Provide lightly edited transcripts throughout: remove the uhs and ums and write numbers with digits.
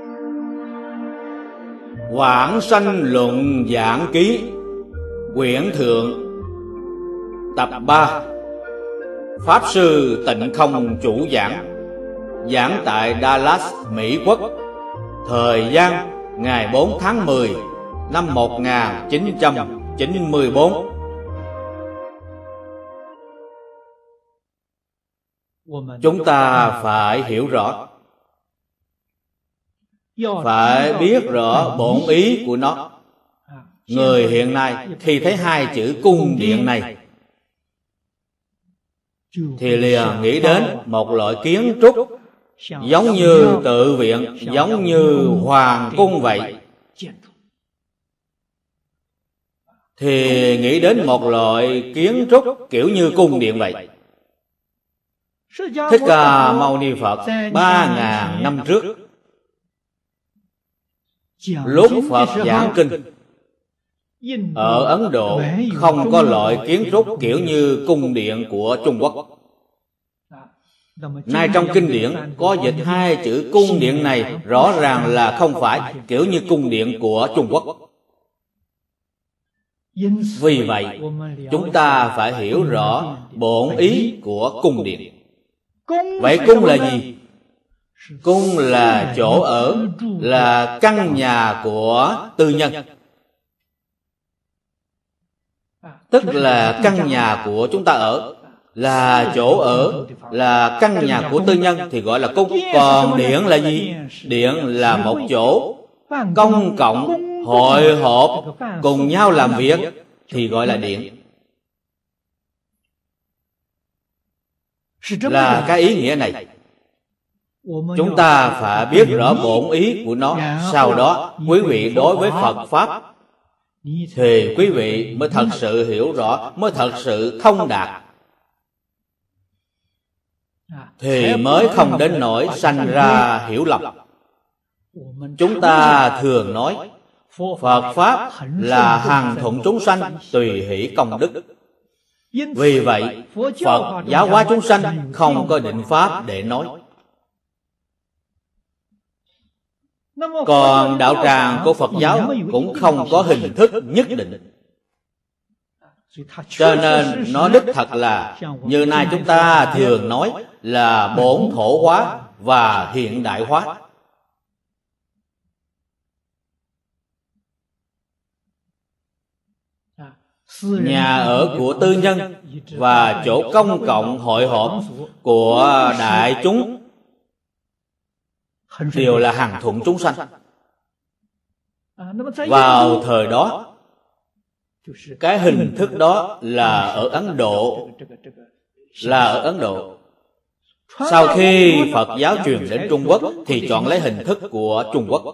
Vãng sanh luận giảng ký, quyển thượng, tập 3. Pháp sư Tịnh Không chủ giảng, giảng tại Dallas, Mỹ Quốc. Thời gian ngày 4 tháng 10 năm 1994. Chúng ta phải hiểu rõ, phải biết rõ bổn ý của nó. Người hiện nay khi thấy hai chữ cung điện này thì liền nghĩ đến một loại kiến trúc giống như tự viện, giống như hoàng cung vậy. Thì nghĩ đến một loại kiến trúc kiểu như cung điện vậy. Thích Ca Mâu Ni Phật 3.000 năm trước, lúc Phật giảng kinh, ở Ấn Độ không có loại kiến trúc kiểu như cung điện của Trung Quốc. Nay trong kinh điển có dịch hai chữ cung điện này rõ ràng là không phải kiểu như cung điện của Trung Quốc. Vì vậy, chúng ta phải hiểu rõ bổn ý của cung điện. Vậy cung là gì? Cung là chỗ ở, là căn nhà của tư nhân. Tức là căn nhà của chúng ta ở, là chỗ ở, là căn nhà của tư nhân thì gọi là cung. Còn điện là gì? Điện là một chỗ công cộng, hội họp, cùng nhau làm việc thì gọi là điện. Là cái ý nghĩa này. Chúng ta phải biết rõ bổn ý của nó. Sau đó quý vị đối với Phật Pháp thì quý vị mới thật sự hiểu rõ, mới thật sự thông đạt, thì mới không đến nỗi sanh ra hiểu lầm. Chúng ta thường nói Phật Pháp là hằng thuận chúng sanh, tùy hỷ công đức. Vì vậy Phật giáo hóa chúng sanh không có định pháp để nói. Còn đạo tràng của Phật giáo cũng không có hình thức nhất định. Cho nên nó đích thật là như nay chúng ta thường nói là bổn thổ hóa và hiện đại hóa. Nhà ở của tư nhân và chỗ công cộng hội họp của đại chúng đều là hằng thuận chúng sanh. Vào thời đó, cái hình thức đó là ở Ấn Độ. Sau khi Phật giáo truyền đến Trung Quốc thì chọn lấy hình thức của Trung Quốc,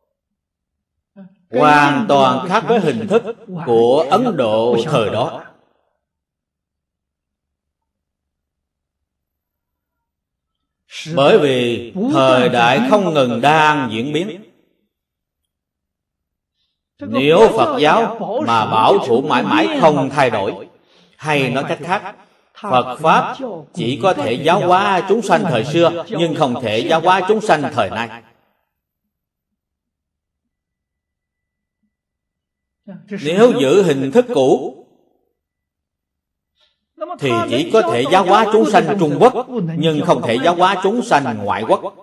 hoàn toàn khác với hình thức của Ấn Độ thời đó. Bởi vì thời đại không ngừng đang diễn biến. Nếu Phật giáo mà bảo thủ mãi mãi không thay đổi, hay nói cách khác, Phật Pháp chỉ có thể giáo hóa chúng sanh thời xưa, nhưng không thể giáo hóa chúng sanh thời nay. Nếu giữ hình thức cũ thì chỉ có thể giáo hóa chúng sanh Trung Quốc, nhưng không thể giáo hóa chúng sanh ngoại quốc.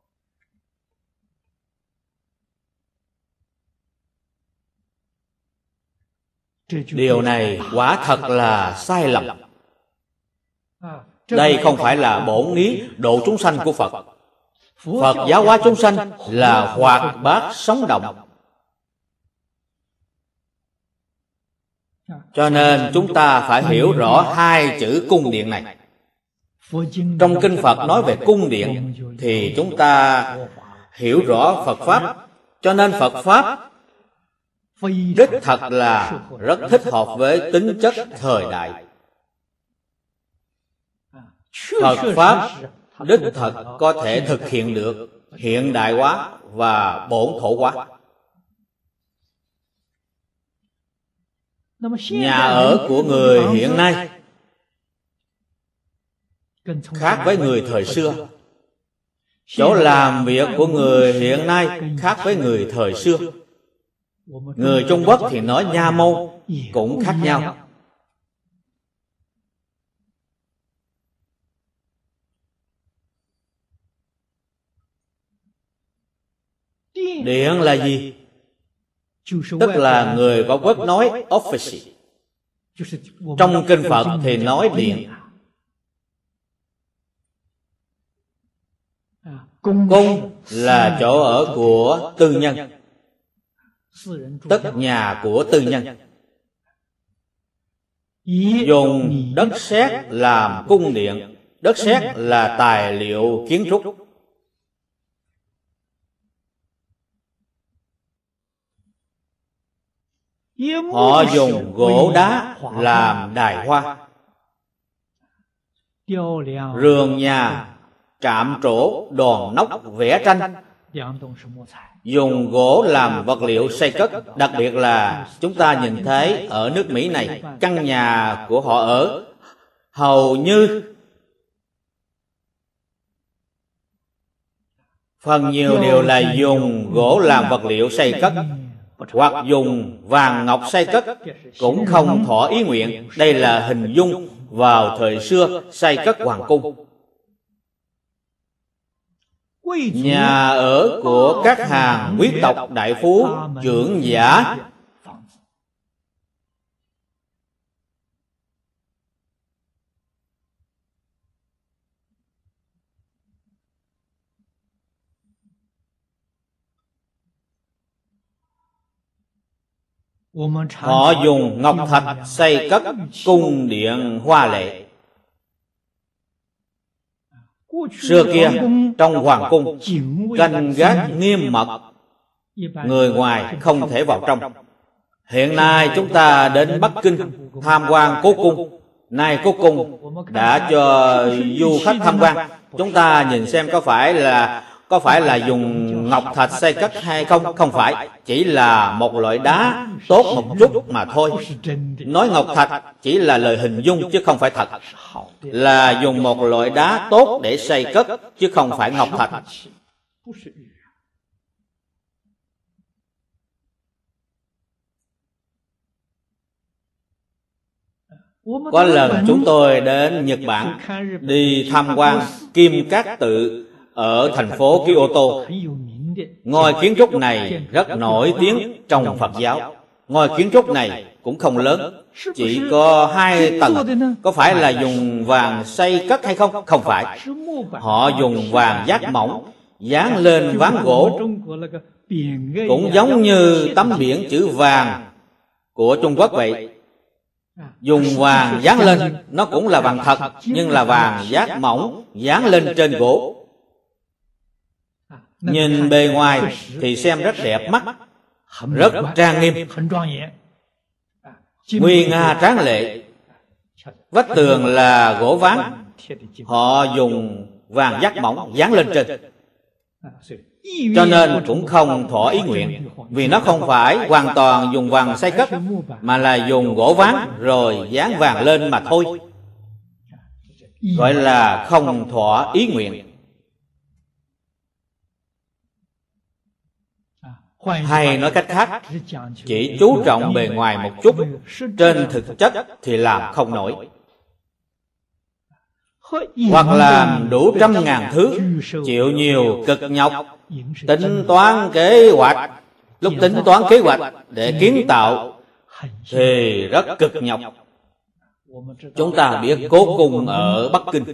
Điều này quả thật là sai lầm. Đây không phải là bổn ý độ chúng sanh của Phật. Phật giáo hóa chúng sanh là hoạt bát sống động. Cho nên chúng ta phải hiểu rõ hai chữ cung điện này. Trong kinh Phật nói về cung điện thì chúng ta hiểu rõ Phật Pháp. Cho nên Phật Pháp đích thật là rất thích hợp với tính chất thời đại. Phật Pháp đích thật có thể thực hiện được hiện đại hóa và bổn thổ hóa. Nhà ở của người hiện nay khác với người thời xưa. Chỗ làm việc của người hiện nay khác với người thời xưa. Người Trung Quốc thì nói nha môn cũng khác nhau. Điện là gì? Tức là người có quốc nói office. Trong kinh Phật thì nói điện. Cung là chỗ ở của tư nhân, tức nhà của tư nhân. Dùng đất sét làm cung điện. Đất sét là tài liệu kiến trúc. Họ dùng gỗ đá làm đài hoa, rường nhà, trạm trổ, đòn nóc, vẽ tranh. Dùng gỗ làm vật liệu xây cất. Đặc biệt là chúng ta nhìn thấy ở nước Mỹ này, căn nhà của họ ở hầu như phần nhiều đều là dùng gỗ làm vật liệu xây cất, hoặc dùng vàng ngọc xây cất, cũng không thỏa ý nguyện. Đây là hình dung vào thời xưa xây cất hoàng cung. Nhà ở của các hàng quý tộc đại phú, trưởng giả. Họ dùng ngọc thạch xây cất cung điện hoa lệ. Xưa kia trong hoàng cung canh gác nghiêm mật, người ngoài không thể vào trong. Hiện nay chúng ta đến Bắc Kinh tham quan cố cung. Nay cố cung đã cho du khách tham quan. Chúng ta nhìn xem có phải là dùng ngọc thạch xây cất hay không? Không phải, chỉ là một loại đá tốt một chút mà thôi. Nói ngọc thạch chỉ là lời hình dung chứ không phải thật. Là dùng một loại đá tốt để xây cất chứ không phải ngọc thạch. Có lần chúng tôi đến Nhật Bản đi tham quan Kim Cát Tự ở thành phố Kyoto. Ngôi kiến trúc này rất nổi tiếng trong Phật giáo. Ngôi kiến trúc này cũng không lớn, chỉ có 2 tầng. Có phải là dùng vàng xây cất hay không? Không phải. Họ dùng vàng giác mỏng dán lên ván gỗ, cũng giống như tấm biển chữ vàng của Trung Quốc vậy. Dùng vàng dán lên, nó cũng là vàng thật, nhưng là vàng giác mỏng dán lên trên gỗ. Nhìn bề ngoài thì xem rất đẹp mắt, rất trang nghiêm, nguy nga tráng lệ. Vách tường là gỗ ván, họ dùng vàng giác mỏng dán lên trên. Cho nên cũng không thỏa ý nguyện, vì nó không phải hoàn toàn dùng vàng xây cất, mà là dùng gỗ ván rồi dán vàng lên mà thôi. Gọi là không thỏa ý nguyện. Hay nói cách khác, chỉ chú trọng bề ngoài một chút, trên thực chất thì làm không nổi. Hoặc làm đủ 100.000 thứ, chịu nhiều cực nhọc, tính toán kế hoạch. Lúc tính toán kế hoạch để kiến tạo thì rất cực nhọc. Chúng ta biết cố cung ở Bắc Kinh,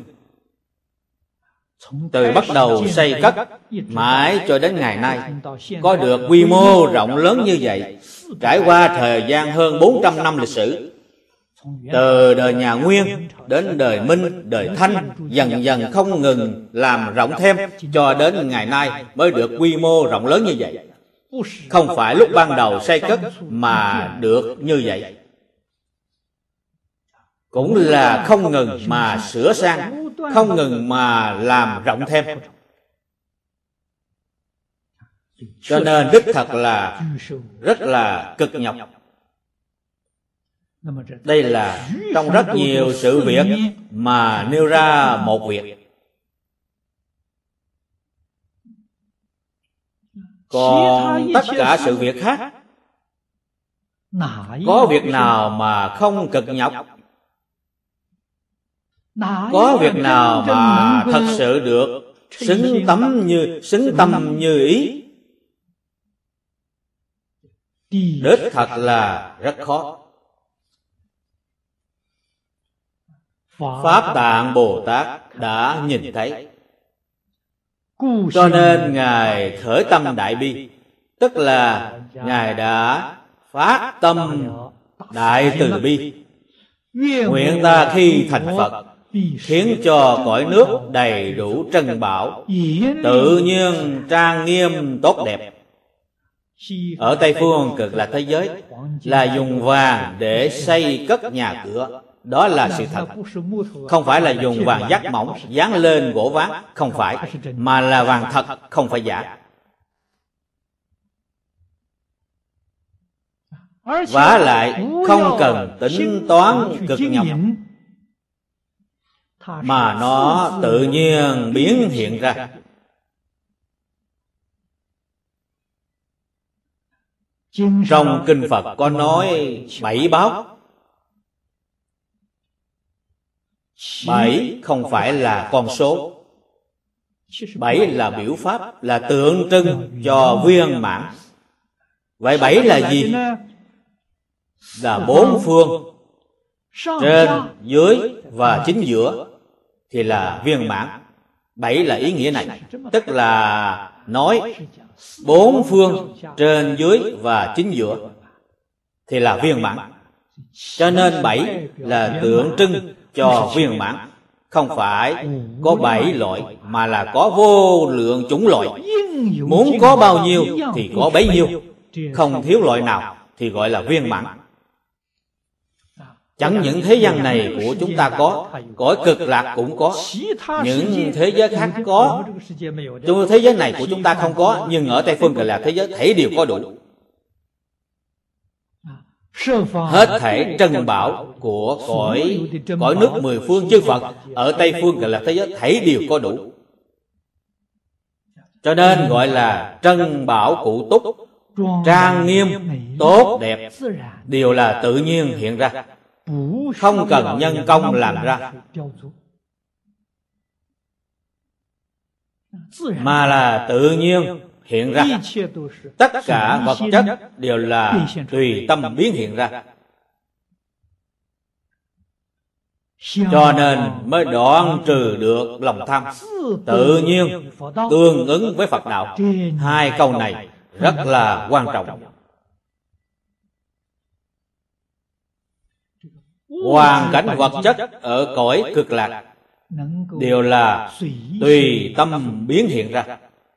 từ bắt đầu xây cất mãi cho đến ngày nay, có được quy mô rộng lớn như vậy, trải qua thời gian hơn 400 năm lịch sử. Từ đời nhà Nguyên đến đời Minh, đời Thanh, dần dần không ngừng làm rộng thêm, cho đến ngày nay mới được quy mô rộng lớn như vậy. Không phải lúc ban đầu xây cất mà được như vậy. Cũng là không ngừng mà sửa sang, không ngừng mà làm rộng thêm. Cho nên đích thật là rất là cực nhọc. Đây là trong rất nhiều sự việc mà nêu ra một việc. Còn tất cả sự việc khác, có việc nào mà không cực nhọc? Có việc nào mà thật sự được xứng tâm như ý? Đích thật là rất khó. Pháp Tạng Bồ Tát đã nhìn thấy, cho nên Ngài khởi tâm đại bi, tức là Ngài đã phát tâm đại từ bi, nguyện ta khi thành Phật khiến cho cõi nước đầy đủ trân bảo, tự nhiên trang nghiêm tốt đẹp. Ở Tây Phương Cực Lạc thế giới là dùng vàng để xây cất nhà cửa, đó là sự thật. Không phải là dùng vàng dắt mỏng dán lên gỗ ván, không phải, mà là vàng thật, không phải giả. Vả lại không cần tính toán cực nhọc, mà nó tự nhiên biến hiện ra. Trong kinh Phật có nói 7 báo. 7 không phải là con số, 7 là biểu pháp, là tượng trưng cho viên mãn. Vậy 7 là gì? Là 4 phương, trên, dưới và chính giữa thì là viên mãn. 7 là ý nghĩa này, tức là nói 4 phương, trên, dưới và chính giữa thì là viên mãn. Cho nên 7 là tượng trưng cho viên mãn. Không phải có 7 loại, mà là có vô lượng chủng loại. Muốn có bao nhiêu thì có bấy nhiêu, không thiếu loại nào thì gọi là viên mãn. Chẳng những thế gian này của chúng ta có, cõi Cực Lạc cũng có, những thế giới khác có. Trong thế giới này của chúng ta không có, nhưng ở Tây Phương Cực Lạc thế giới thảy đều có đủ. Hết thảy trân bảo của cõi nước 10 phương chư Phật ở Tây Phương Cực Lạc thế giới thảy đều có đủ. Cho nên gọi là trân bảo cụ túc, trang nghiêm, tốt đẹp, đều là tự nhiên hiện ra, không cần nhân công làm ra, mà là tự nhiên hiện ra. Tất cả vật chất đều là tùy tâm biến hiện ra. Cho nên mới đoạn trừ được lòng tham, tự nhiên tương ứng với Phật đạo. Hai câu này rất là quan trọng. Hoàn cảnh vật chất ở cõi Cực Lạc đều là tùy tâm biến hiện ra.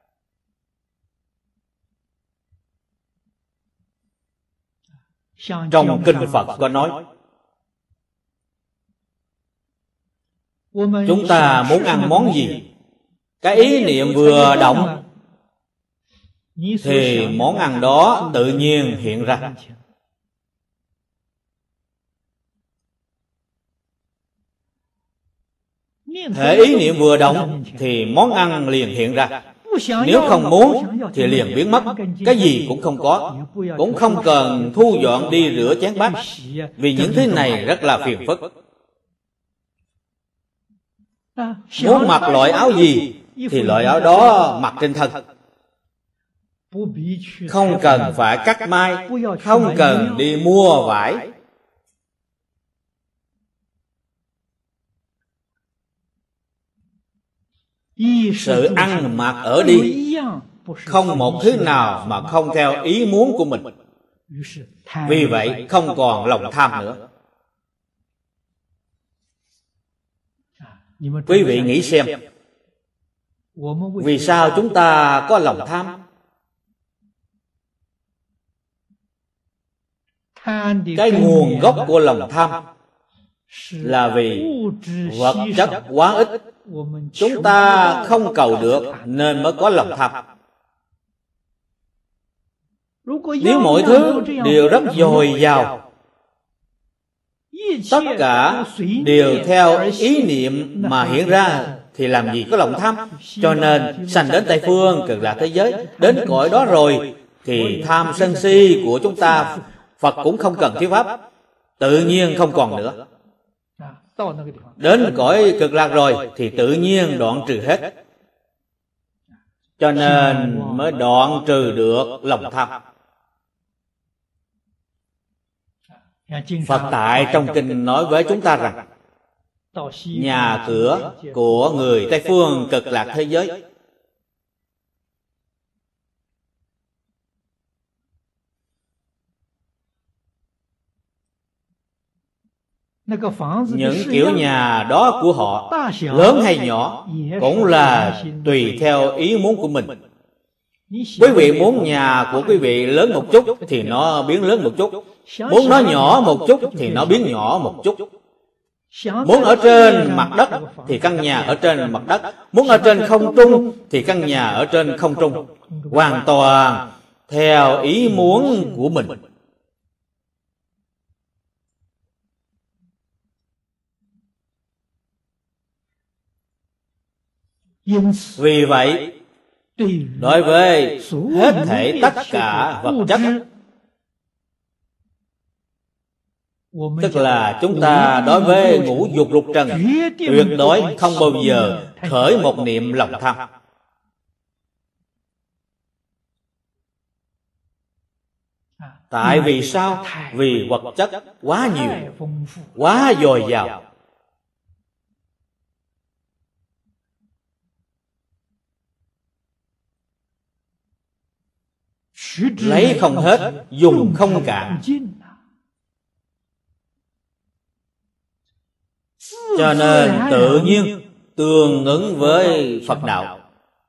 Trong kinh Phật có nói, chúng ta muốn ăn món gì, cái ý niệm vừa động thì món ăn đó tự nhiên hiện ra. Thể ý niệm vừa động thì món ăn liền hiện ra. Nếu không muốn thì liền biến mất, cái gì cũng không có. Cũng không cần thu dọn đi rửa chén bát, vì những thứ này rất là phiền phức. Muốn mặc loại áo gì thì loại áo đó mặc trên thân, không cần phải cắt may, không cần đi mua vải. Sự ăn mặc ở đi, không một thứ nào mà không theo ý muốn của mình. Vì vậy không còn lòng tham nữa. Quý vị nghĩ xem, vì sao chúng ta có lòng tham? Cái nguồn gốc của lòng tham là vì vật chất quá ít, chúng ta không cầu được nên mới có lòng tham. Nếu mọi thứ đều rất dồi dào, tất cả đều theo ý niệm mà hiện ra, thì làm gì có lòng tham. Cho nên sanh đến Tây Phương Cực Lạc thế giới, đến cõi đó rồi thì tham sân si của chúng ta Phật cũng không cần thuyết pháp, tự nhiên không còn nữa. Đến cõi Cực Lạc rồi thì tự nhiên đoạn trừ hết. Cho nên mới đoạn trừ được lòng tham. Phật tại trong kinh nói với chúng ta rằng nhà cửa của người Tây Phương Cực Lạc thế giới những kiểu nhà đó của họ, lớn hay nhỏ, cũng là tùy theo ý muốn của mình. Quý vị muốn nhà của quý vị lớn một chút thì nó biến lớn một chút, muốn nó nhỏ một chút thì nó biến nhỏ một chút. Muốn ở trên mặt đất thì căn nhà ở trên mặt đất, muốn ở trên không trung thì căn nhà ở trên không trung, hoàn toàn theo ý muốn của mình. Vì vậy, đối với hết thảy tất cả vật chất, tức là chúng ta đối với ngũ dục lục trần, tuyệt đối không bao giờ khởi một niệm lòng tham. Tại vì sao? Vì vật chất quá nhiều, quá dồi dào, lấy không hết, dùng không cạn. Cho nên tự nhiên tương ứng với Phật đạo,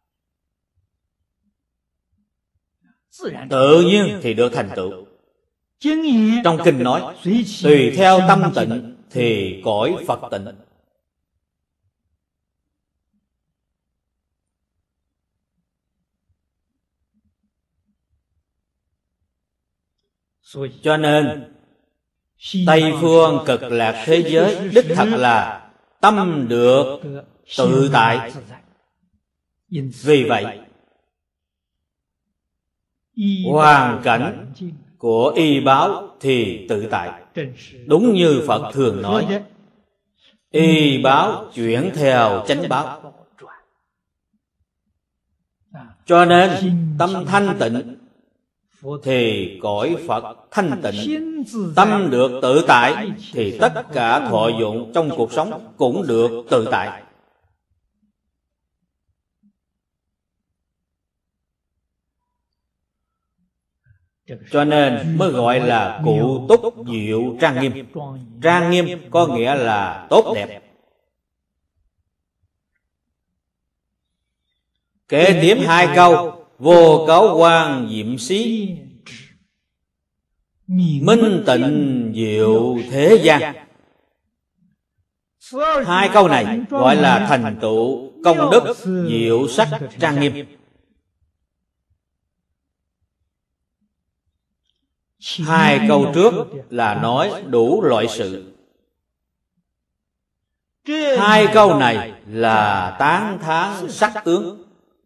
tự nhiên thì được thành tựu. Trong kinh nói, tùy theo tâm tịnh thì cõi Phật tịnh. Cho nên Tây Phương Cực Lạc thế giới đích thật là tâm được tự tại. Vì vậy, hoàn cảnh của y báo thì tự tại. Đúng như Phật thường nói, y báo chuyển theo chánh báo. Cho nên tâm thanh tịnh thì cõi Phật thanh tịnh. Tâm được tự tại thì tất cả thọ dụng trong cuộc sống cũng được tự tại. Cho nên mới gọi là cụ túc diệu trang nghiêm. Trang nghiêm có nghĩa là tốt đẹp. Kế tiếp hai câu: vô cấu quang diệm xí, minh tịnh diệu thế gian. Hai câu này gọi là thành tựu công đức diệu sắc trang nghiêm. Hai câu trước là nói đủ loại sự. Hai câu này là tán thán sắc tướng.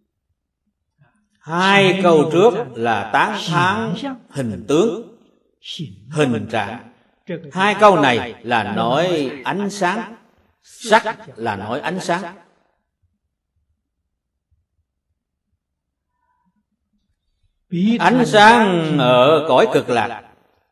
Hai câu trước là tán thán hình tướng, hình trạng. Hai câu này là nói ánh sáng, sắc là nói ánh sáng. Ánh sáng ở cõi Cực Lạc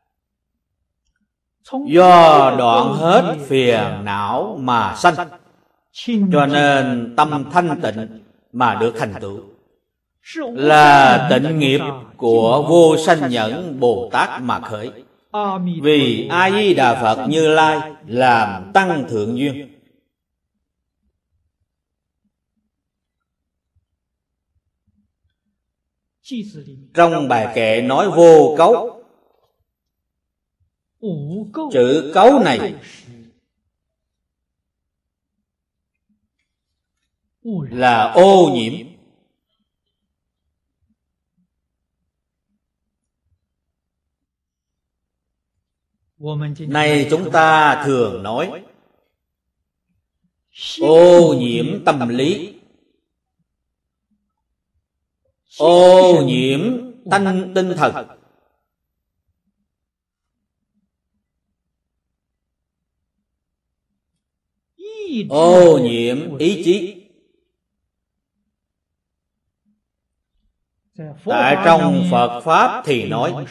do đoạn hết phiền não mà sanh, cho nên tâm thanh tịnh mà được thành tựu, là tịnh nghiệp của vô sanh nhẫn Bồ Tát mà khởi. Vì A Di Đà Phật Như Lai làm tăng thượng duyên. Trong bài kệ nói vô cấu, chữ cấu này là ô nhiễm. Nay chúng ta thường nói ô nhiễm tâm lý, ô nhiễm tinh thần, ô nhiễm ý chí. Tại trong Phật Pháp thì nói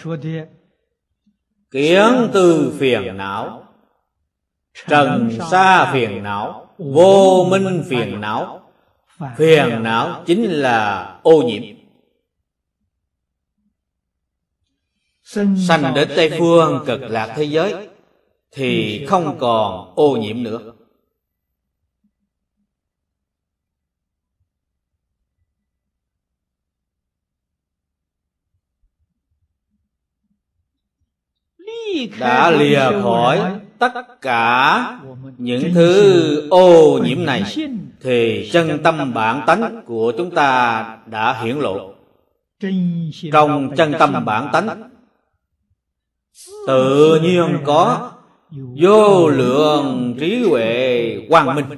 kiến tư phiền não, trần sa phiền não, vô minh phiền não. Phiền não chính là ô nhiễm. Sanh đến Tây Phương Cực Lạc thế giới thì không còn ô nhiễm nữa. Đã lìa khỏi tất cả những thứ ô nhiễm này thì chân tâm bản tánh của chúng ta đã hiển lộ. Trong chân tâm bản tánh tự nhiên có vô lượng trí huệ quang minh.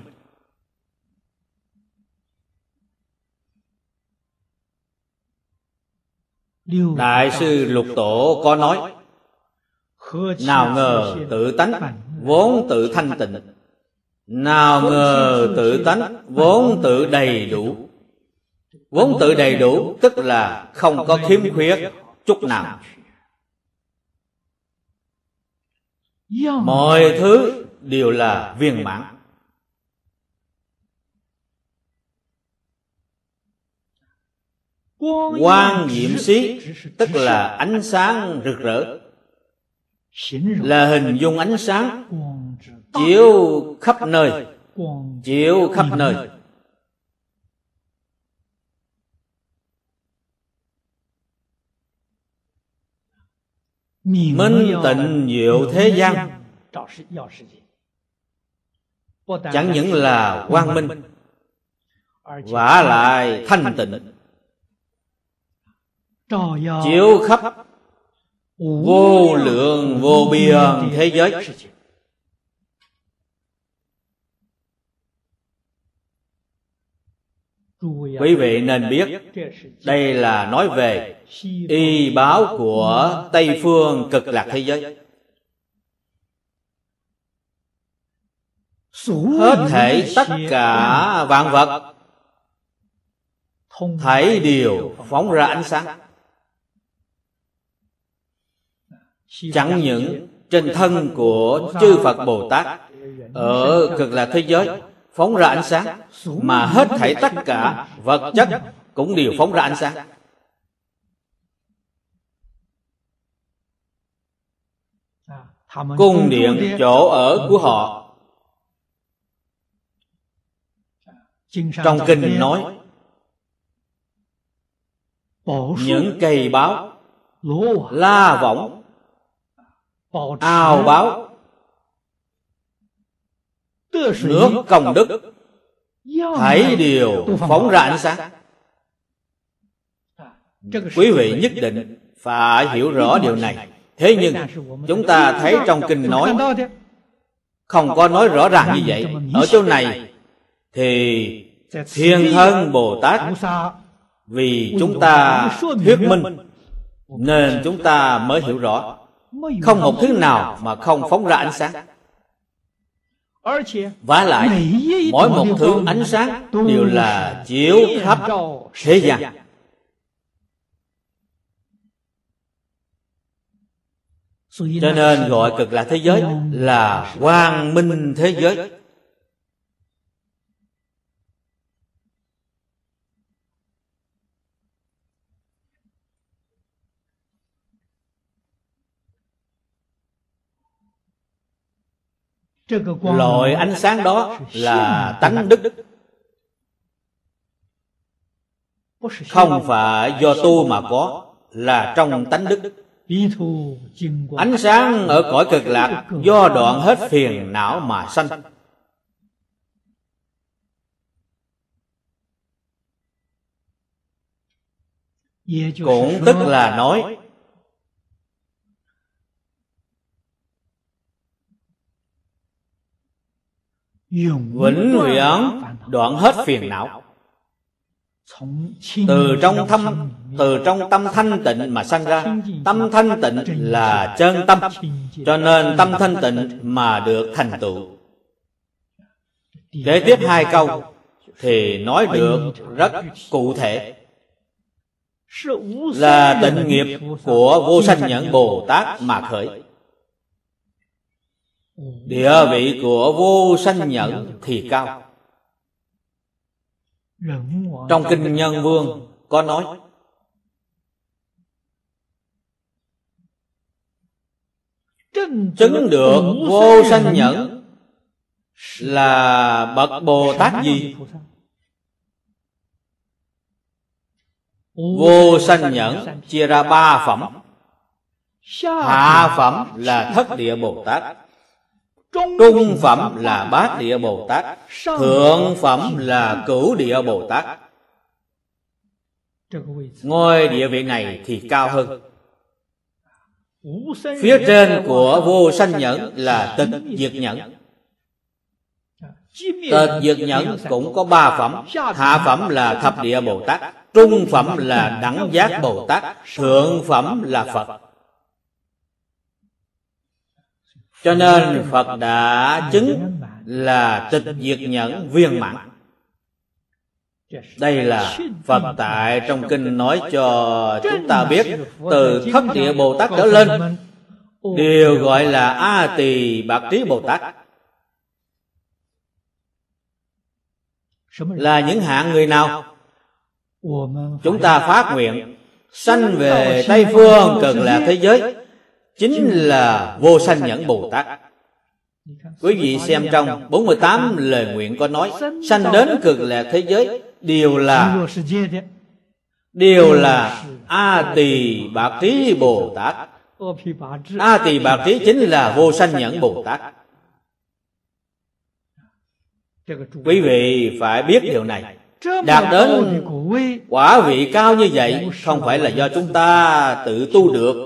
Đại sư Lục Tổ có nói: nào ngờ tự tánh vốn tự thanh tịnh, nào ngờ tự tánh vốn tự đầy đủ. Vốn tự đầy đủ tức là không có khiếm khuyết chút nào. Mọi thứ đều là viên mãn. Quang diệm xí tức là ánh sáng rực rỡ, là hình dung ánh sáng chiếu khắp nơi, chiếu khắp nơi. Minh tịnh diệu thế gian chẳng những là quang minh, vả lại thanh tịnh, chiếu khắp vô lượng vô biên thế giới. Quý vị nên biết đây là nói về y báo của Tây Phương Cực Lạc thế giới. Hết thảy tất cả vạn vật thảy đều phóng ra ánh sáng. Chẳng những trên thân của chư Phật Bồ Tát ở Cực Lạc thế giới phóng ra ánh sáng, mà hết thảy tất cả vật chất cũng đều phóng ra ánh sáng. Cung điện chỗ ở của họ, trong kinh nói những cây báo, la võng, ao báo, nước công đức, thảy đều phóng ra ánh sáng. Quý vị nhất định phải hiểu rõ điều này. Thế nhưng chúng ta thấy trong kinh nói không có nói rõ ràng như vậy. Ở chỗ này thì Thiên Thân Bồ Tát vì chúng ta thuyết minh nên chúng ta mới hiểu rõ. Không một thứ nào mà không phóng ra ánh sáng. Vả lại mỗi một thứ ánh sáng đều là chiếu khắp thế gian. Cho nên gọi Cực Lạc thế giới là quang minh thế giới. Loại ánh sáng đó là tánh đức, không phải do tu mà có, là trong tánh đức. Ánh sáng ở cõi Cực Lạc do đoạn hết phiền não mà sanh. Cũng tức là nói vĩnh viễn đoạn hết phiền não. Từ trong tâm thanh tịnh mà sanh ra. Tâm thanh tịnh là chân tâm, cho nên tâm thanh tịnh mà được thành tựu. Kế tiếp 2 câu thì nói được rất cụ thể, là tịnh nghiệp của vô sanh nhẫn Bồ Tát mà khởi. Địa vị của vô sanh nhẫn thì cao. Trong Kinh Nhân Vương có nói, chứng được vô sanh nhẫn là bậc Bồ Tát gì? Vô sanh nhẫn chia ra 3 phẩm. Hạ phẩm là Thất Địa Bồ Tát, trung phẩm là Bát Địa Bồ Tát, thượng phẩm là Cửu Địa Bồ Tát. Ngôi địa vị này thì cao hơn. Phía trên của vô sanh nhẫn là Tịch Diệt nhẫn. Tịch Diệt nhẫn cũng có 3 phẩm. Hạ phẩm là Thập Địa Bồ Tát, trung phẩm là Đẳng Giác Bồ Tát, thượng phẩm là Phật. Cho nên Phật đã chứng là Tịch Diệt nhẫn viên mãn. Đây là Phật tại trong kinh nói cho chúng ta biết, từ Thất Địa Bồ Tát trở lên đều gọi là A Tỳ Bạc Trí Bồ Tát. Là những hạng người nào? Chúng ta phát nguyện sanh về Tây Phương Cực Lạc thế giới, chính là vô sanh nhẫn Bồ Tát. Quý vị xem trong 48 lời nguyện có nói, sanh đến Cực Lạc thế giới đều là A Tỳ Bạc Trí Bồ Tát. A Tỳ Bạc Trí chính là vô sanh nhẫn Bồ Tát. Quý vị phải biết điều này. Đạt đến quả vị cao như vậy không phải là do chúng ta tự tu được.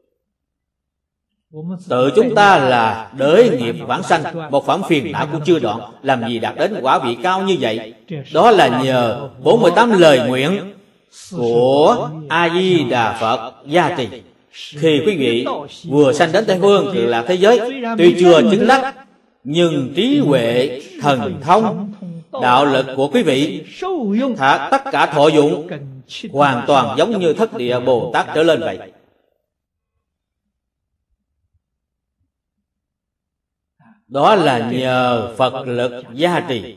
Tự chúng ta là đới nghiệp vãng sanh, một phẩm phiền não cũng chưa đoạn, làm gì đạt đến quả vị cao như vậy? Đó là nhờ 48 lời nguyện của A Di Đà Phật gia trì. Khi quý vị vừa sanh đến Tây Phương Cực Lạc thế giới, tuy chưa chứng đắc, nhưng trí huệ, thần thông, đạo lực của quý vị tất cả thọ dụng hoàn toàn giống như Thất Địa Bồ Tát trở lên vậy. Đó là nhờ Phật lực gia trì.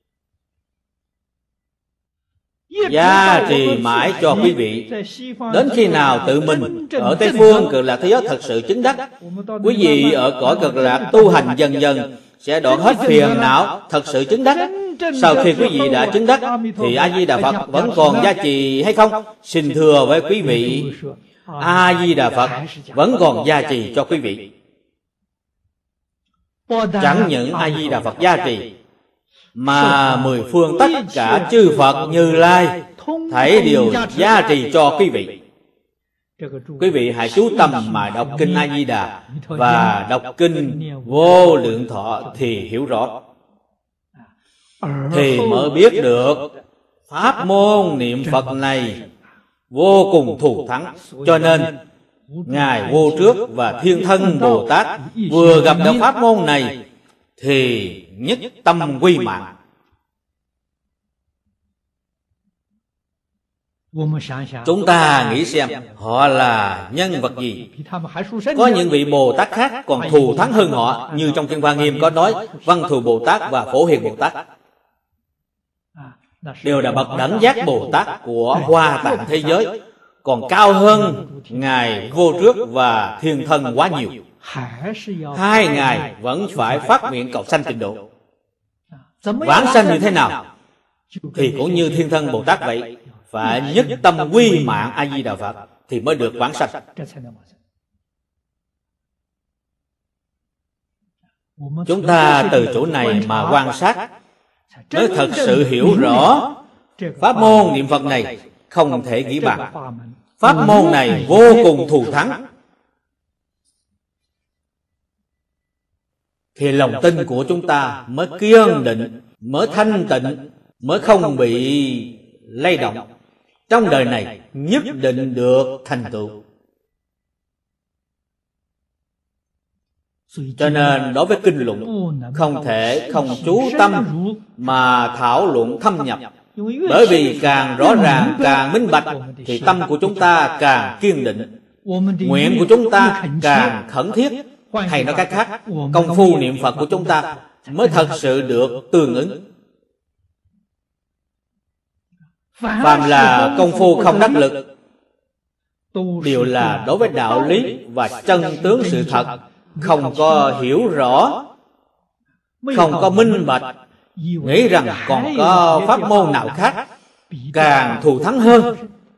Gia trì mãi cho quý vị. Đến khi nào tự mình ở Tây Phương Cực Lạc thế giới thật sự chứng đắc, quý vị ở cõi Cực Lạc tu hành dần dần sẽ đoạn hết phiền não, thật sự chứng đắc. Sau khi quý vị đã chứng đắc thì A Di Đà Phật vẫn còn gia trì hay không? Xin thưa với quý vị, A Di Đà Phật vẫn còn gia trì cho quý vị. Chẳng những A Di Đà Phật gia trì, mà mười phương tất cả chư Phật Như Lai thảy đều gia trì cho quý vị. Quý vị hãy chú tâm mà đọc kinh A Di Đà và đọc kinh Vô Lượng Thọ thì hiểu rõ, thì mới biết được pháp môn niệm Phật này vô cùng thù thắng. Cho nên Ngài Vô Trước và Thiên Thân Bồ Tát vừa gặp được pháp môn này thì nhất tâm quy mạng. Chúng ta nghĩ xem họ là nhân vật gì? Có những vị Bồ Tát khác còn thù thắng hơn họ, như trong Kinh Hoa Nghiêm có nói Văn Thù Bồ Tát và Phổ Hiền Bồ Tát đều là bậc Đẳng Giác Bồ Tát của Hoa Tạng thế giới, còn cao hơn Ngài Vô Trước và Thiên Thân quá nhiều. Hai Ngài vẫn phải phát nguyện cầu sanh tịnh độ. Vãng sanh như thế nào? Thì cũng như Thiên Thân Bồ Tát vậy, phải nhất tâm quy mạng A Di Đà Phật thì mới được vãng sanh. Chúng ta từ chỗ này mà quan sát mới thật sự hiểu rõ pháp môn niệm Phật này không thể nghĩ bàn. Pháp môn này vô cùng thù thắng. thì lòng tin của chúng ta mới kiên định, mới thanh tịnh, mới không bị lay động. Trong đời này nhất định được thành tựu. Cho nên đối với kinh luận không thể không chú tâm mà thảo luận thâm nhập. Bởi vì càng rõ ràng, càng minh bạch thì tâm của chúng ta càng kiên định, nguyện của chúng ta càng khẩn thiết. Hay nói cách khác, công phu niệm Phật của chúng ta mới thật sự được tương ứng. Phàm là công phu không đắc lực đều là đối với đạo lý và chân tướng sự thật không có hiểu rõ, không có minh bạch, nghĩ rằng còn có pháp môn nào khác càng thù thắng hơn.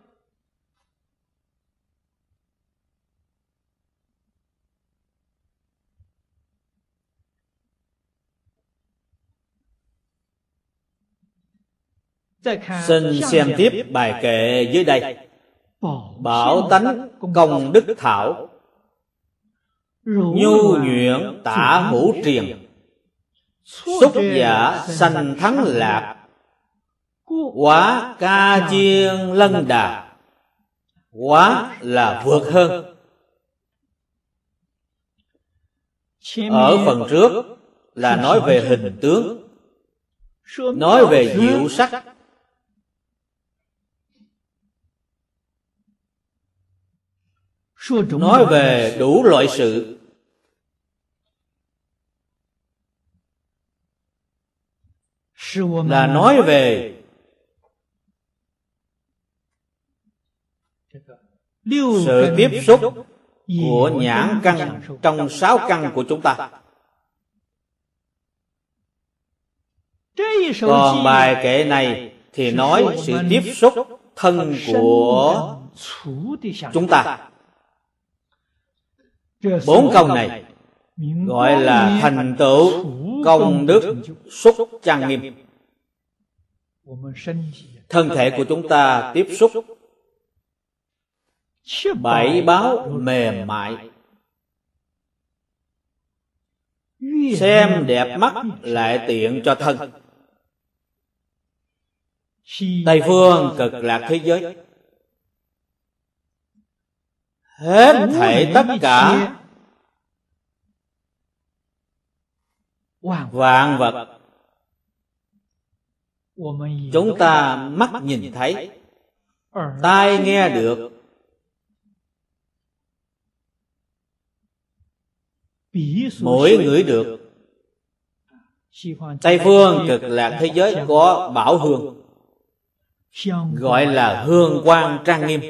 Xin xem tiếp bài kệ dưới đây. Bảo tánh công đức thảo, nhu nhuyễn tả hữu triền, xúc giả sanh thắng lạc, quá ca chiên lân đà. Quá là vượt hơn. Ở phần trước là nói về hình tướng, nói về diệu sắc, nói về đủ loại sự. Là nói về sự tiếp xúc của nhãn căn trong 6 căn của chúng ta. Còn bài kệ này thì nói sự tiếp xúc thân của chúng ta. 4 câu này gọi là thành tựu công đức xúc trang nghiêm. Thân thể của chúng ta tiếp xúc 7 báo mềm mại, xem đẹp mắt lại tiện cho thân. Tây phương cực lạc thế giới, hết thảy tất cả vạn vật chúng ta mắt nhìn thấy, tai nghe được, mũi ngửi được. Tây phương cực lạc thế giới có bảo hương, gọi là hương quang trang nghiêm.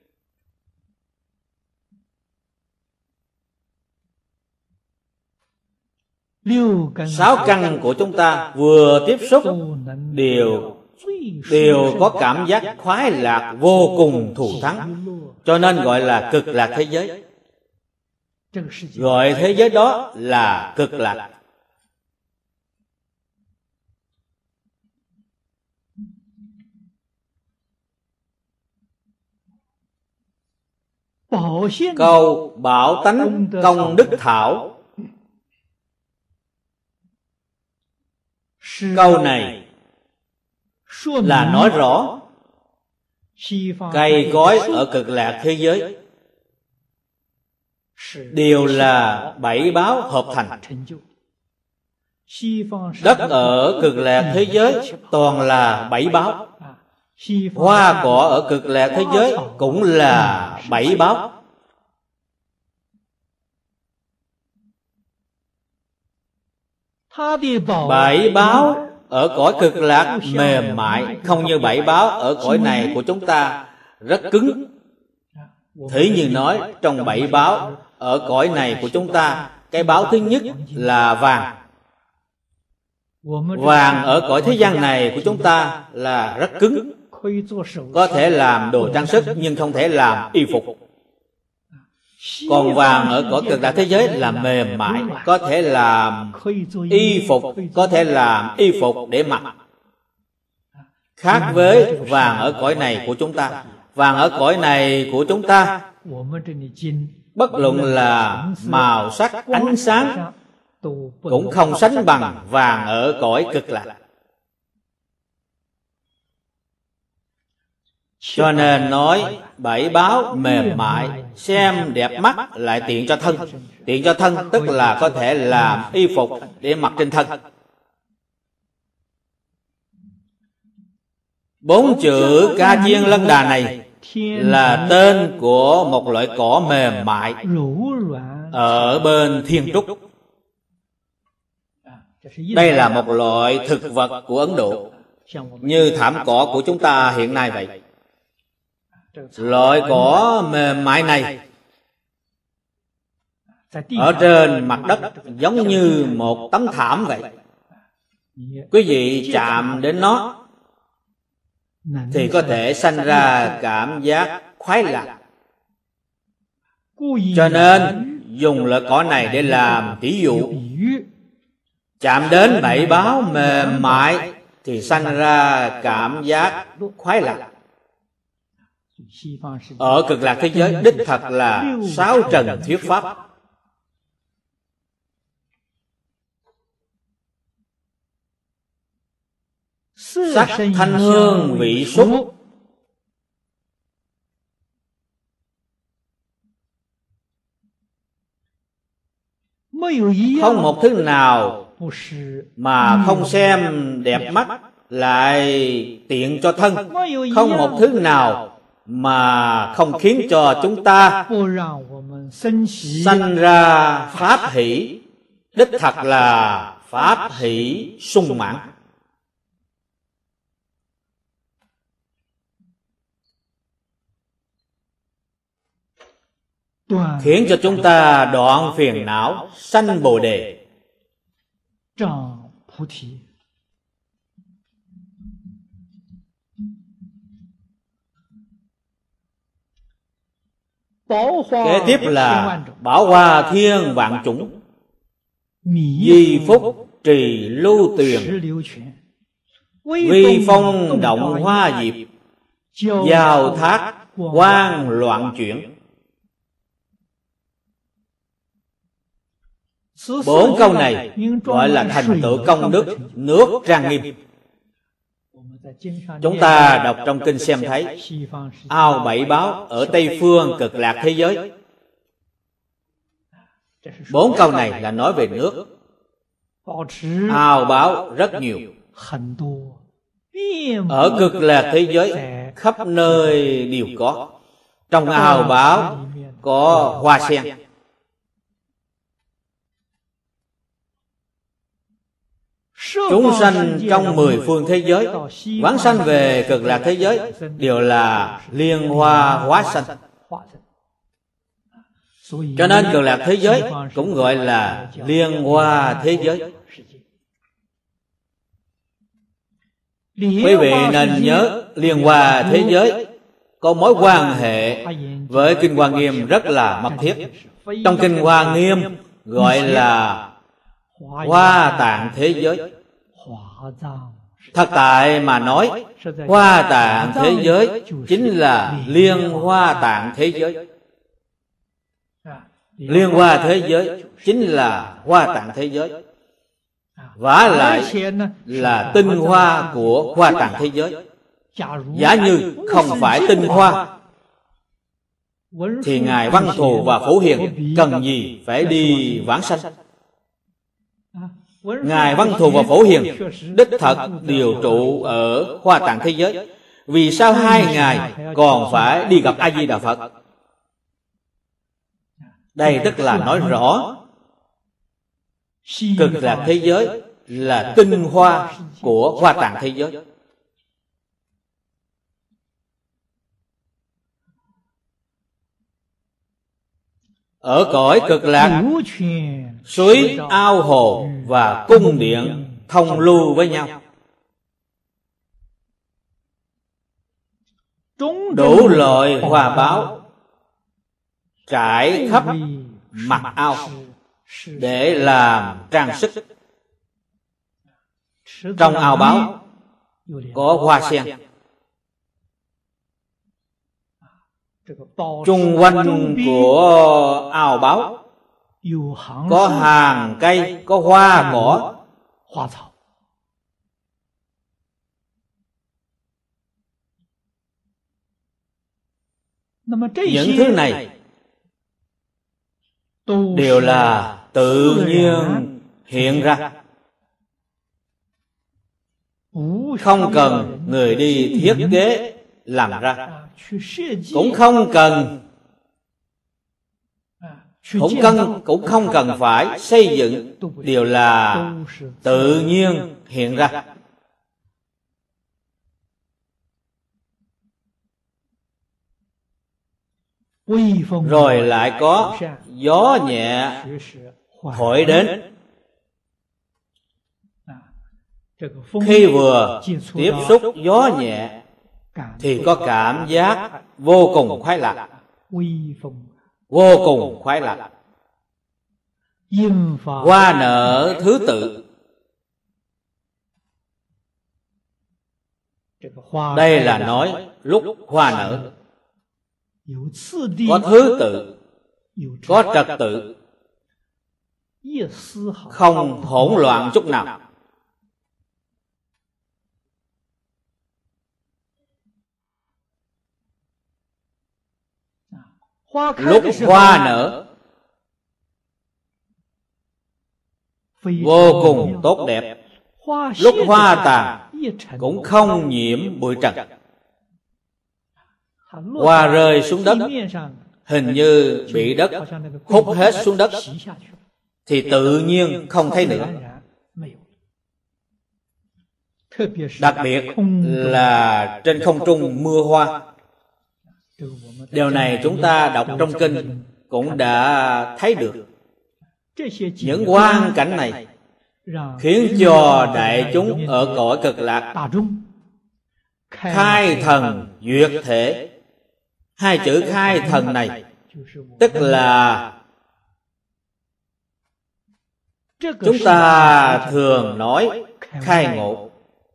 6 căn của chúng ta vừa tiếp xúc đều có cảm giác khoái lạc vô cùng thù thắng, cho nên gọi là cực lạc thế giới. Gọi thế giới đó là cực lạc. Câu bảo tánh công đức thảo, câu này là nói rõ cây cối ở cực lạc thế giới đều là 7 báo hợp thành. Đất ở cực lạc thế giới toàn là 7 báo. Hoa cỏ ở cực lạc thế giới cũng là 7 báo. Bảy báo ở cõi cực lạc mềm mại, không như 7 báo ở cõi này của chúng ta rất cứng. Thí như nói trong 7 báo ở cõi này của chúng ta, cái báo thứ nhất là vàng. Vàng ở cõi thế gian này của chúng ta là rất cứng, có thể làm đồ trang sức nhưng không thể làm y phục. Còn vàng ở cõi cực lạc thế giới là mềm mại, có thể làm y phục, có thể làm y phục để mặc. Khác với vàng ở cõi này của chúng ta. Vàng ở cõi này của chúng ta, bất luận là màu sắc, ánh sáng, cũng không sánh bằng vàng ở cõi cực lạc. Cho nên nói 7 báo mềm mại, xem đẹp mắt lại tiện cho thân. Tiện cho thân tức là có thể làm y phục để mặc trên thân. 4 chữ Ca Chiên Lân Đà này là tên của một loại cỏ mềm mại ở bên Thiên Trúc. Đây là một loại thực vật của Ấn Độ, như thảm cỏ của chúng ta hiện nay vậy. Loại cỏ mềm mại này ở trên mặt đất giống như một tấm thảm vậy. Quý vị chạm đến nó thì có thể sanh ra cảm giác khoái lạc. Cho nên dùng loại cỏ này để làm tỷ dụ. Chạm đến 7 báo mềm mại thì sanh ra cảm giác khoái lạc. Ở cực lạc thế giới đích thật là 6 trần thuyết pháp. Sắc thanh hương vị xúc, không một thứ nào mà không xem đẹp mắt lại tiện cho thân. Không một thứ nào mà không khiến cho chúng ta sanh ra pháp hỷ. Đích thật là pháp hỷ sung mãn. Khiến cho chúng ta đoạn phiền não, sanh Bồ Đề. Kế tiếp là bảo hoa thiên vạn chủng, di phúc trì lưu tuyền, vi phong động hoa diệp, giao thác quang loạn chuyển. 4 câu này gọi là thành tựu công đức nước trang nghiêm. Chúng ta đọc trong kinh xem thấy ao 7 báo ở Tây phương cực lạc thế giới. 4 câu này là nói về nước. Ao báo rất nhiều. Ở cực lạc thế giới khắp nơi đều có. Trong ao báo có hoa sen. Chúng sanh trong 10 phương thế giới, vãng sanh về cực lạc thế giới đều là liên hoa hóa sanh. Cho nên cực lạc thế giới cũng gọi là liên hoa thế giới. Quý vị nên nhớ liên hoa thế giới có mối quan hệ với Kinh Hoa Nghiêm rất là mật thiết. Trong Kinh Hoa Nghiêm gọi là Hoa Tạng thế giới. Thật tại mà nói, Hoa Tạng thế giới chính là liên hoa tạng thế giới. Liên hoa thế giới chính là hoa tạng thế giới. Vả lại là tinh hoa của hoa tạng thế giới. Giả như không phải tinh hoa thì Ngài Văn Thù và Phổ Hiền cần gì phải đi vãng sanh. Ngài Văn Thù và Phổ Hiền đích thật điều trụ ở hoa tạng thế giới. Vì sao 2 ngài còn phải đi gặp A Di Đà Phật? Đây tức là nói rõ cực lạc thế giới là tinh hoa của hoa tạng thế giới. Ở cõi cực lạc, suối, ao hồ và cung điện thông lưu với nhau. Đủ loại hoa báo trải khắp mặt ao để làm trang sức. Trong ao báo có hoa sen. Chung quanh của ao báo có hàng cây, có hoa cỏ. Những thứ này đều là tự nhiên hiện ra, không cần người đi thiết kế làm ra, cũng không cần phải xây dựng, đều là tự nhiên hiện ra. Rồi lại có gió nhẹ thổi đến. Khi vừa tiếp xúc gió nhẹ thì có cảm giác vô cùng khoái lạc, vô cùng khoái lạc. Hoa nở thứ tự. Đây là nói lúc hoa nở có thứ tự, có trật tự, không hỗn loạn chút nào. Lúc hoa nở vô cùng tốt đẹp, lúc hoa tàn cũng không nhiễm bụi trần. Hoa rơi xuống đất hình như bị đất hút hết xuống đất, thì tự nhiên không thấy nữa. Đặc biệt là trên không trung mưa hoa. Điều này chúng ta đọc trong kinh cũng đã thấy được. Những quang cảnh này khiến cho đại chúng ở cõi cực lạc khai thần duyệt thể. Hai chữ khai thần này tức là chúng ta thường nói khai ngộ.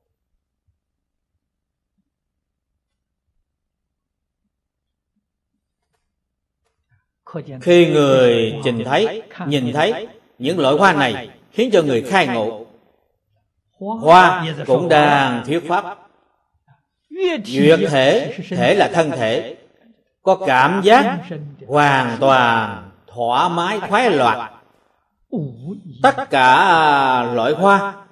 Khi người nhìn thấy những loại hoa này khiến cho người khai ngộ. Hoa cũng đang thuyết pháp. Duyệt thể, thể là thân thể, có cảm giác hoàn toàn thoải mái khoái lạc. Tất cả loại hoa,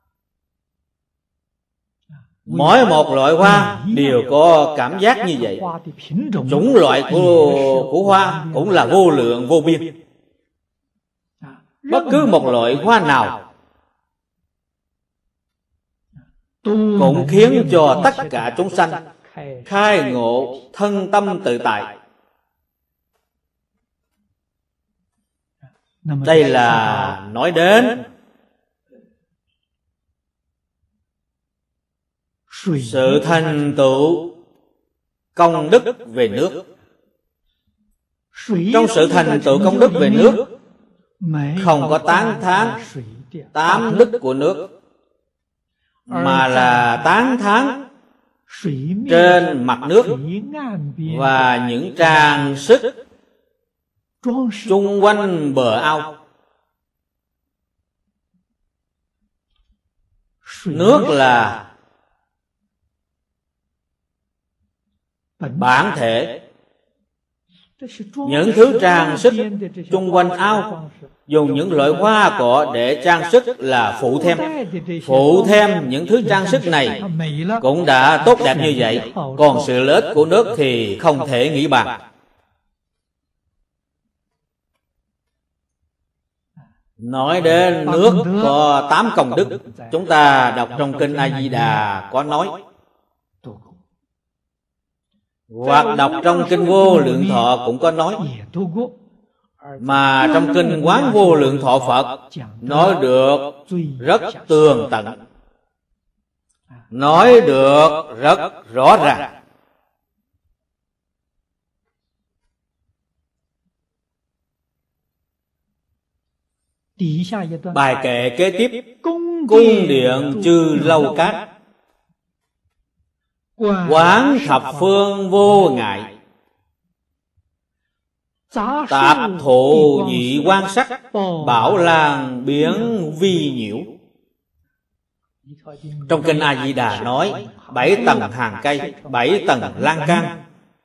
mỗi một loại hoa đều có cảm giác như vậy. Chủng loại của hoa cũng là vô lượng vô biên. Bất cứ một loại hoa nào cũng khiến cho tất cả chúng sanh khai ngộ thân tâm tự tại. Đây là nói đến sự thành tựu công đức về nước. Trong sự thành tựu công đức về nước không có tán thán tám đức của nước, mà là tán thán trên mặt nước và những trang sức chung quanh bờ ao. Nước là bản thể. Những thứ trang sức chung quanh ao dùng những loại hoa cỏ để trang sức là phụ thêm. Phụ thêm những thứ trang sức này cũng đã tốt đẹp như vậy, còn sự lợi ích của nước thì không thể nghĩ bàn. Nói đến nước có 8 công đức, chúng ta đọc trong kinh A Di Đà có nói, hoặc đọc trong kinh Vô Lượng Thọ cũng có nói, mà trong kinh Quán Vô Lượng Thọ Phật nói được rất tường tận, nói được rất rõ ràng. Bài kệ kế tiếp: cung điện chư lâu cát, quán thập phương vô ngại, tạp thụ nhị quan sắc, bảo lan biến vi nhiễu. Trong kinh A Di Đà nói 7 tầng hàng cây, 7 tầng lan can.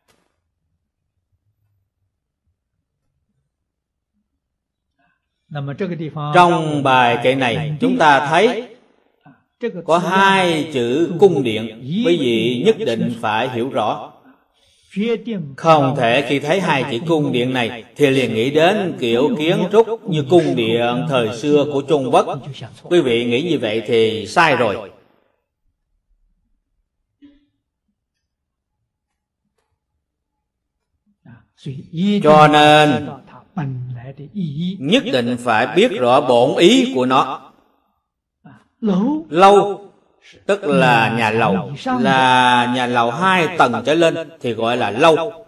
Trong bài kệ này chúng ta thấy có 2 chữ cung điện, quý vị nhất định phải hiểu rõ. Không thể khi thấy 2 chữ cung điện này thì liền nghĩ đến kiểu kiến trúc như cung điện thời xưa của Trung Quốc. Quý vị nghĩ như vậy thì sai rồi. Cho nên nhất định phải biết rõ bổn ý của nó. Lâu tức là nhà lầu, là nhà lầu 2 tầng trở lên thì gọi là lâu.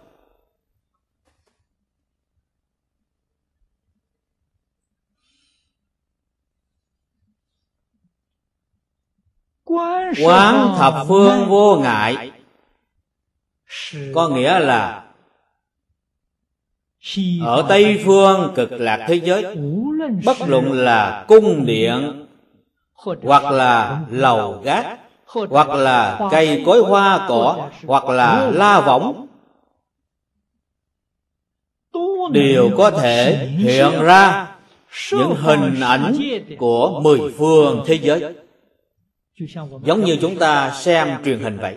Quán thập phương vô ngại có nghĩa là ở Tây phương cực lạc thế giới, bất luận là cung điện, hoặc là lầu gác, hoặc là cây cối hoa cỏ, hoặc là la võng, đều có thể hiện ra những hình ảnh của 10 phương thế giới, giống như chúng ta xem truyền hình vậy.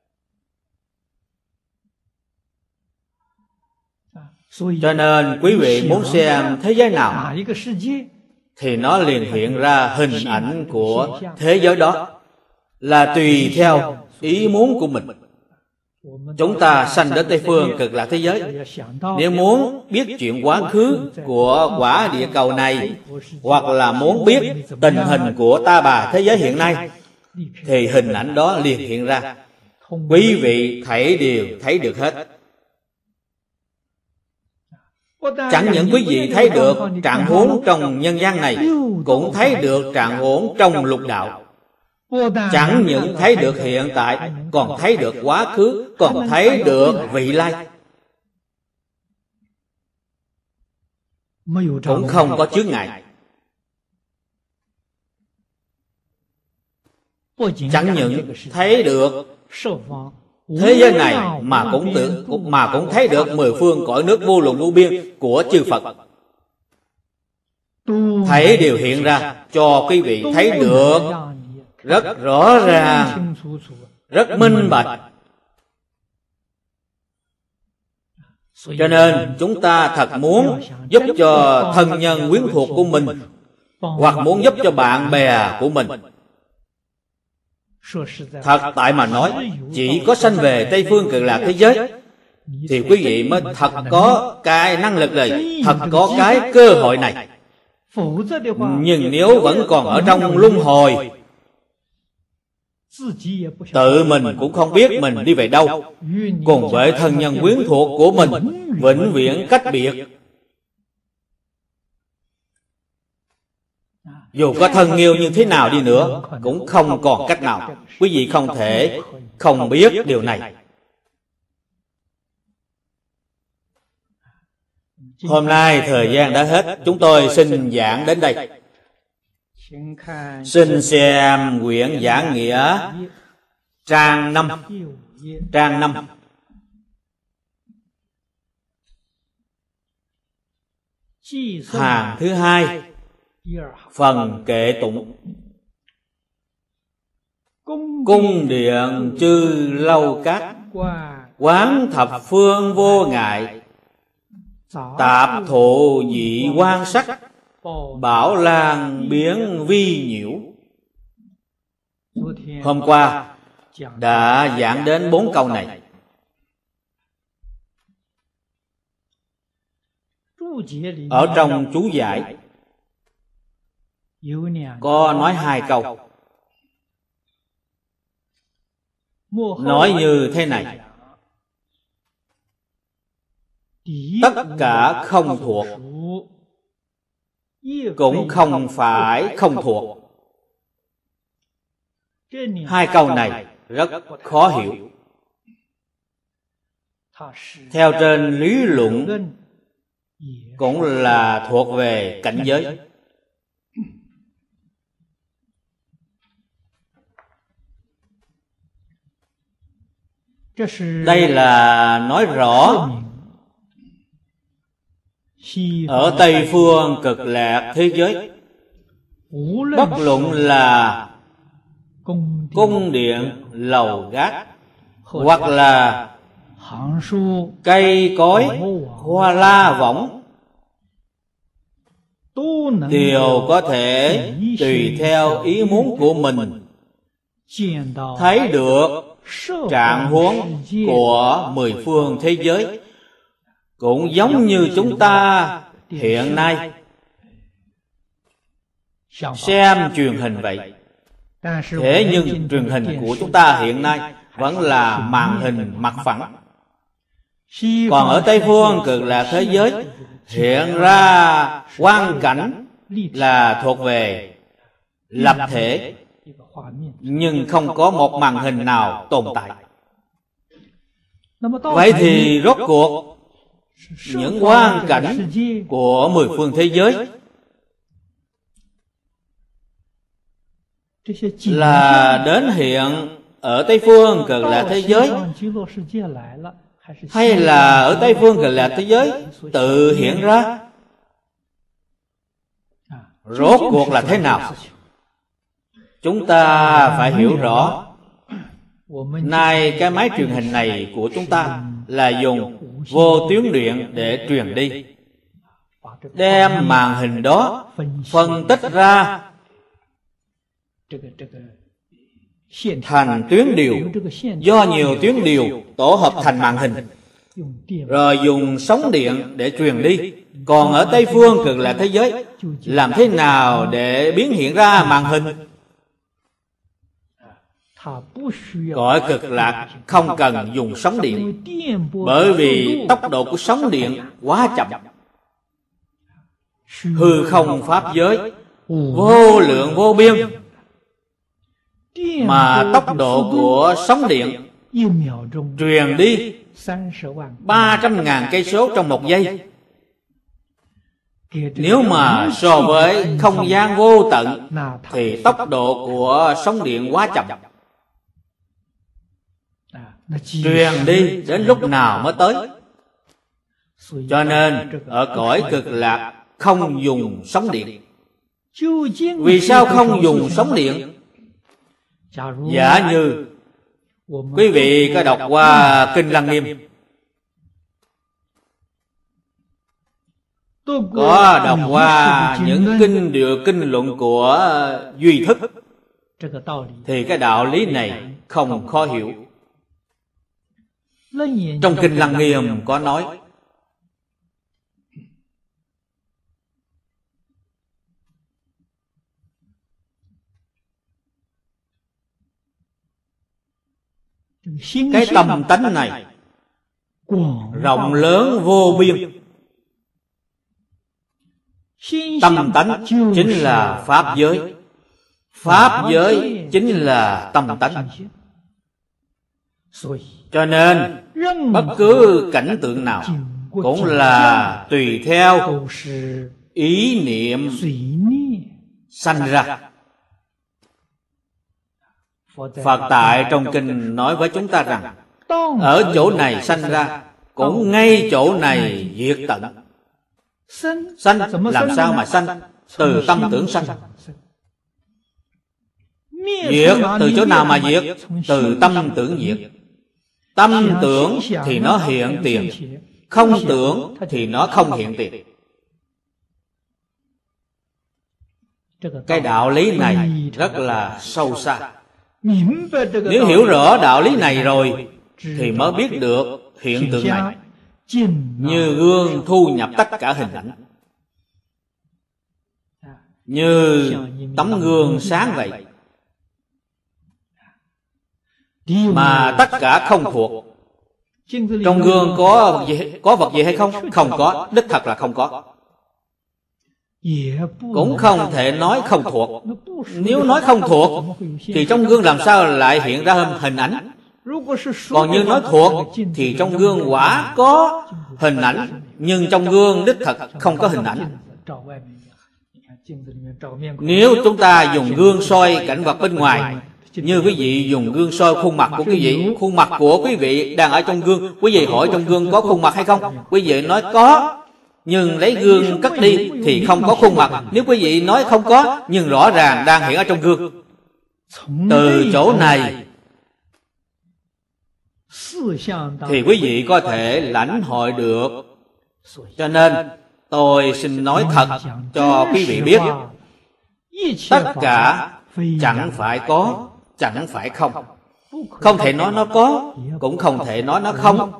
Cho nên quý vị muốn xem thế giới nào thì nó liền hiện ra hình ảnh của thế giới đó, là tùy theo ý muốn của mình. Chúng ta sanh đến Tây phương cực lạc thế giới, nếu muốn biết chuyện quá khứ của quả địa cầu này, hoặc là muốn biết tình hình của ta bà thế giới hiện nay, thì hình ảnh đó liền hiện ra. Quý vị thảy đều thấy được hết. Chẳng những quý vị thấy được trạng huống trong nhân gian này, cũng thấy được trạng huống trong lục đạo. Chẳng những thấy được hiện tại, còn thấy được quá khứ, còn thấy được vị lai. Cũng không có chướng ngại. Chẳng những thấy được thế giới này mà cũng thấy được 10 phương cõi nước vô lượng vô biên của chư Phật. Thấy đều hiện ra cho quý vị thấy được rất rõ ràng, rất minh bạch. Cho nên chúng ta thật muốn giúp cho thân nhân quyến thuộc của mình, hoặc muốn giúp cho bạn bè của mình. Thật tại mà nói, chỉ có sanh về Tây phương cực lạc thế giới thì quý vị mới thật có cái năng lực này, thật có cái cơ hội này. Nhưng nếu vẫn còn ở trong luân hồi, tự mình cũng không biết mình đi về đâu, cùng với thân nhân quyến thuộc của mình vĩnh viễn cách biệt. Dù có thân yêu như thế nào đi nữa, cũng không còn cách nào. Quý vị không thể không biết điều này. Hôm nay thời gian đã hết, chúng tôi xin giảng đến đây. Xin xem quyển Giảng Nghĩa trang 5. Trang 5. Hàng thứ 2, phần kệ tụng. Cung điện chư lâu cát, quán thập phương vô ngại, tạp thụ nhị quan sắc, bảo lan biến vi nhiễu. Hôm qua đã giảng đến 4 câu này. Ở trong chú giải có nói 2 câu. Nói như thế này: tất cả không thuộc, cũng không phải không thuộc. 2 câu này rất khó hiểu. Theo trên lý luận cũng là thuộc về cảnh giới. Đây là nói rõ ở Tây Phương Cực Lạc thế giới, bất luận là cung điện, lầu gác, hoặc là cây cối, hoa la võng, đều có thể tùy theo ý muốn của mình thấy được trạng huống của mười phương thế giới, cũng giống như chúng ta hiện nay xem truyền hình vậy. Thế nhưng truyền hình của chúng ta hiện nay vẫn là màn hình mặt phẳng. Còn ở Tây Phương Cực Lạc thế giới hiện ra quang cảnh là thuộc về lập thể, nhưng không có một màn hình nào tồn tại. Vậy thì rốt cuộc những quang cảnh của mười phương thế giới là đến hiện ở Tây Phương Cực Lạc thế giới, hay là ở Tây Phương Cực Lạc thế giới tự hiện ra? Rốt cuộc là thế nào? Chúng ta phải hiểu rõ. Nay cái máy truyền hình này của chúng ta là dùng vô tuyến điện để truyền đi, đem màn hình đó phân tích ra thành tuyến điều, do nhiều tuyến điều tổ hợp thành màn hình, rồi dùng sóng điện để truyền đi. Còn ở Tây Phương Cực Lạc thế giới, làm thế nào để biến hiện ra màn hình? Cõi Cực Lạc không cần dùng sóng điện, bởi vì tốc độ của sóng điện quá chậm. Hư không pháp giới vô lượng vô biên, mà tốc độ của sóng điện truyền đi 300.000 cây số trong một giây. Nếu mà so với không gian vô tận thì tốc độ của sóng điện quá chậm, truyền đi đến lúc nào mới tới. Cho nên ở cõi Cực Lạc không dùng sóng điện. Vì sao không dùng sóng điện? Giả như quý vị có đọc qua Kinh Lăng Nghiêm, có đọc qua những kinh luận của Duy Thức, thì cái đạo lý này không khó hiểu. Trong Kinh Lăng Nghiêm có nói cái tâm tánh này rộng lớn vô biên. Tâm tánh chính là pháp giới, pháp giới chính là tâm tánh. Cho nên bất cứ cảnh tượng nào cũng là tùy theo ý niệm sanh ra. Phật tại trong kinh nói với chúng ta rằng ở chỗ này sanh ra, cũng ngay chỗ này diệt tận. Sanh làm sao mà sanh? Từ tâm tưởng sanh. Diệt từ chỗ nào mà diệt? Từ tâm tưởng diệt. Tâm tưởng thì nó hiện tiền, không tưởng thì nó không hiện tiền. Cái đạo lý này rất là sâu xa. Nếu hiểu rõ đạo lý này rồi thì mới biết được hiện tượng này như gương thu nhập tất cả hình ảnh, như tấm gương sáng vậy, mà tất cả không thuộc. Trong gương có vật gì hay không? Không có, đích thật là không có. Cũng không thể nói không thuộc. Nếu nói không thuộc thì trong gương làm sao lại hiện ra hình ảnh? Còn như nói thuộc thì trong gương quả có hình ảnh, nhưng trong gương đích thật không có hình ảnh. Nếu chúng ta dùng gương soi cảnh vật bên ngoài, như quý vị dùng gương soi khuôn mặt của quý vị, khuôn mặt của quý vị đang ở trong gương, quý vị hỏi trong gương có khuôn mặt hay không? Quý vị nói có, nhưng lấy gương cất đi thì không có khuôn mặt. Nếu quý vị nói không có, nhưng rõ ràng đang hiện ở trong gương. Từ chỗ này thì quý vị có thể lãnh hội được. Cho nên tôi xin nói thật cho quý vị biết, tất cả chẳng phải có, chẳng phải không. Không thể nói nó có, cũng không thể nói nó không,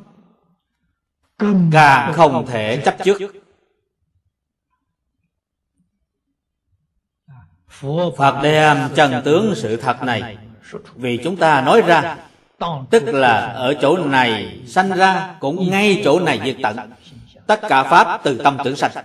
càng không thể chấp trước. Phật đem chân tướng sự thật này vì chúng ta nói ra, tức là ở chỗ này sanh ra, cũng ngay chỗ này diệt tận. Tất cả pháp từ tâm tưởng sanh.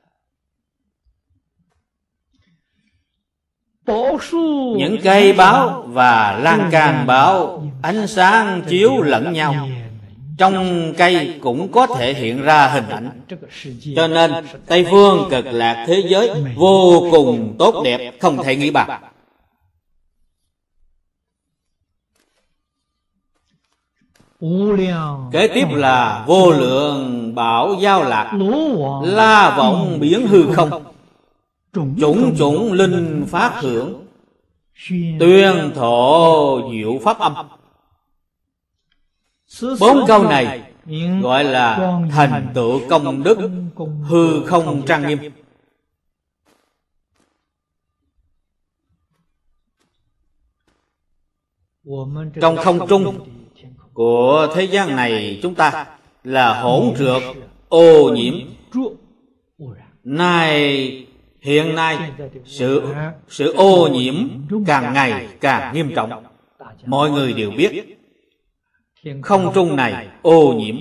Những cây báo và lan can báo ánh sáng chiếu lẫn nhau, trong cây cũng có thể hiện ra hình ảnh. Cho nên Tây phương Cực Lạc thế giới vô cùng tốt đẹp, không thể nghĩ bàn. Kế tiếp là vô lượng bảo giao lạc, la vọng biến hư không, chủng chủng linh phát hưởng, tuyên thọ diệu pháp âm. 4 câu này gọi là thành tựu công đức hư không trang nghiêm. Trong không trung của thế gian này chúng ta là hỗn trượt, ô nhiễm. Hiện nay sự ô nhiễm càng ngày càng nghiêm trọng. Mọi người đều biết không trung này ô nhiễm,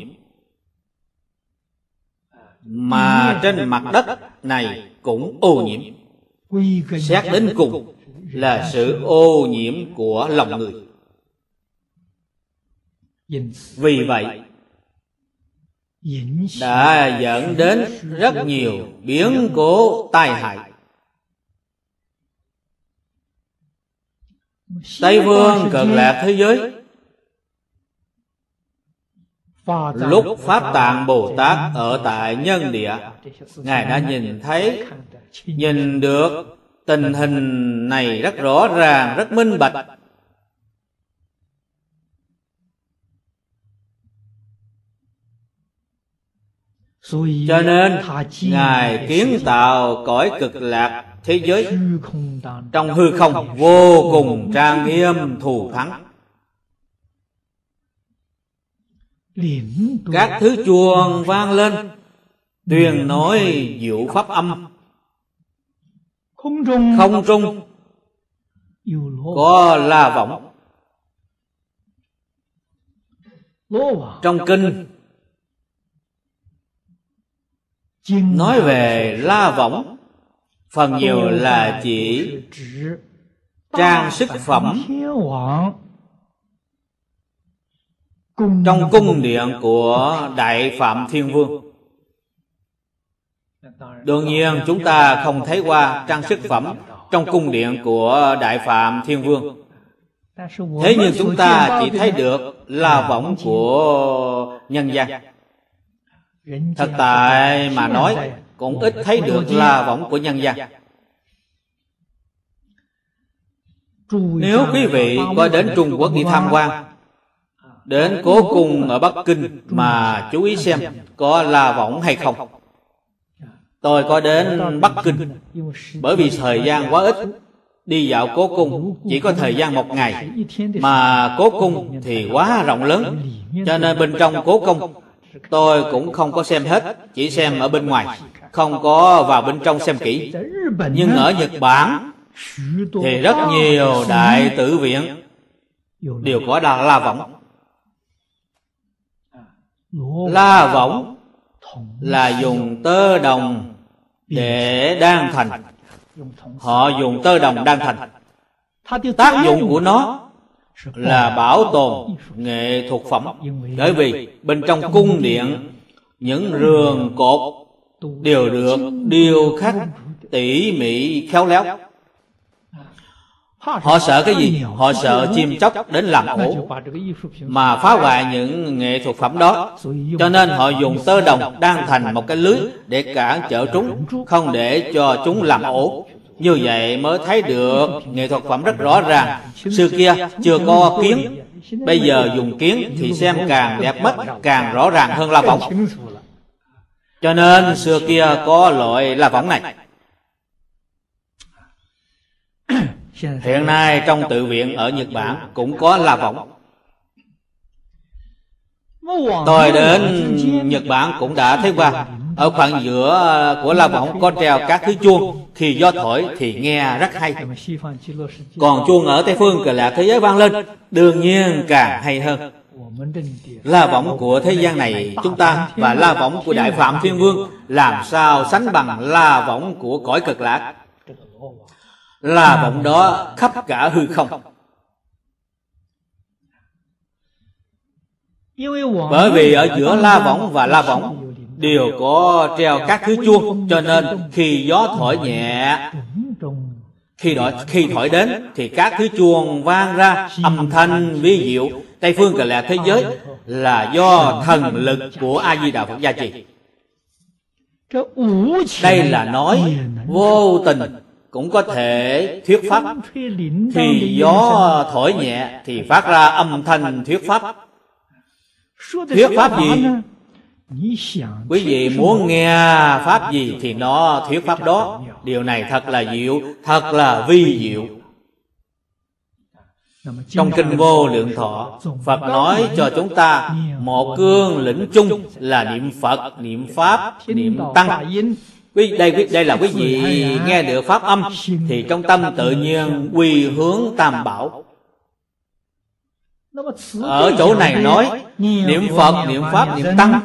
mà trên mặt đất này cũng ô nhiễm. Xét đến cùng là sự ô nhiễm của lòng người. Vì vậy đã dẫn đến rất nhiều biến cố tai hại. Tây phương Cực Lạc thế giới, lúc Pháp Tạng Bồ Tát ở tại nhân địa, Ngài đã nhìn được tình hình này rất rõ ràng, rất minh bạch. Cho nên Ngài kiến tạo cõi Cực Lạc thế giới trong hư không vô cùng trang nghiêm thù thắng. Các thứ chuông vang lên, tuyên nói diệu pháp âm. Không trung có la võng. Trong kinh nói về la võng, phần nhiều là chỉ trang sức phẩm trong cung điện của Đại Phạm Thiên Vương. Đương nhiên chúng ta không thấy qua trang sức phẩm trong cung điện của Đại Phạm Thiên Vương. Thế nhưng chúng ta chỉ thấy được la võng của nhân gian. Thực tại mà nói cũng ít thấy được la võng của nhân gian. Nếu quý vị có đến Trung Quốc đi tham quan, đến Cố Cung ở Bắc Kinh mà chú ý xem có la võng hay không. Tôi có đến Bắc Kinh, bởi vì thời gian quá ít, đi dạo Cố Cung chỉ có thời gian 1 ngày, mà Cố Cung thì quá rộng lớn, cho nên bên trong Cố Cung tôi cũng không có xem hết, chỉ xem ở bên ngoài, không có vào bên trong xem kỹ. Nhưng ở Nhật Bản thì rất nhiều đại tử viện đều có la võng. La võng là dùng tơ đồng để đan thành. Họ dùng tơ đồng đan thành. Tác dụng của nó là bảo tồn nghệ thuật phẩm, bởi vì bên trong cung điện những rường cột đều được điêu khắc tỉ mỉ khéo léo. Họ sợ cái gì? Họ sợ chim chóc đến làm ổ mà phá hoại những nghệ thuật phẩm đó. Cho nên họ dùng tơ đồng đan thành một cái lưới để cản trở chúng, không để cho chúng làm ổ. Như vậy mới thấy được nghệ thuật phẩm rất rõ ràng. Xưa kia chưa có kiến, bây giờ dùng kiến thì xem càng đẹp mắt, càng rõ ràng hơn la võng. Cho nên xưa kia có loại la võng này. Hiện nay trong tự viện ở Nhật Bản cũng có la võng. Tôi đến Nhật Bản cũng đã thấy qua. Ở khoảng giữa của la võng có treo các thứ chuông, khi gió thổi thì nghe rất hay. Còn chuông ở Tây phương Cực Lạc thế giới vang lên, đương nhiên càng hay hơn. La võng của thế gian này chúng ta và la võng của Đại Phạm Thiên Vương làm sao sánh bằng la võng của cõi Cực Lạc. La võng đó khắp cả hư không. Bởi vì ở giữa la võng và la võng đều có treo các thứ chuông, cho nên khi gió thổi nhẹ, khi thổi đến thì các thứ chuông vang ra âm thanh vi diệu. Tây phương Cực Lạc thế giới là do thần lực của A Di Đà Phật gia trì. Đây là nói vô tình cũng có thể thuyết pháp. Khi gió thổi nhẹ thì phát ra âm thanh thuyết pháp. Thuyết pháp gì? Quý vị muốn nghe pháp gì thì nó thuyết pháp đó. Điều này thật là diệu, thật là vi diệu. Trong Kinh Vô Lượng Thọ, Phật nói cho chúng ta một cương lĩnh chung là niệm Phật, niệm Pháp, niệm Tăng. Đây là quý vị nghe được pháp âm thì trong tâm tự nhiên quy hướng Tam Bảo. Ở chỗ này nói niệm Phật, niệm Pháp, niệm Tăng,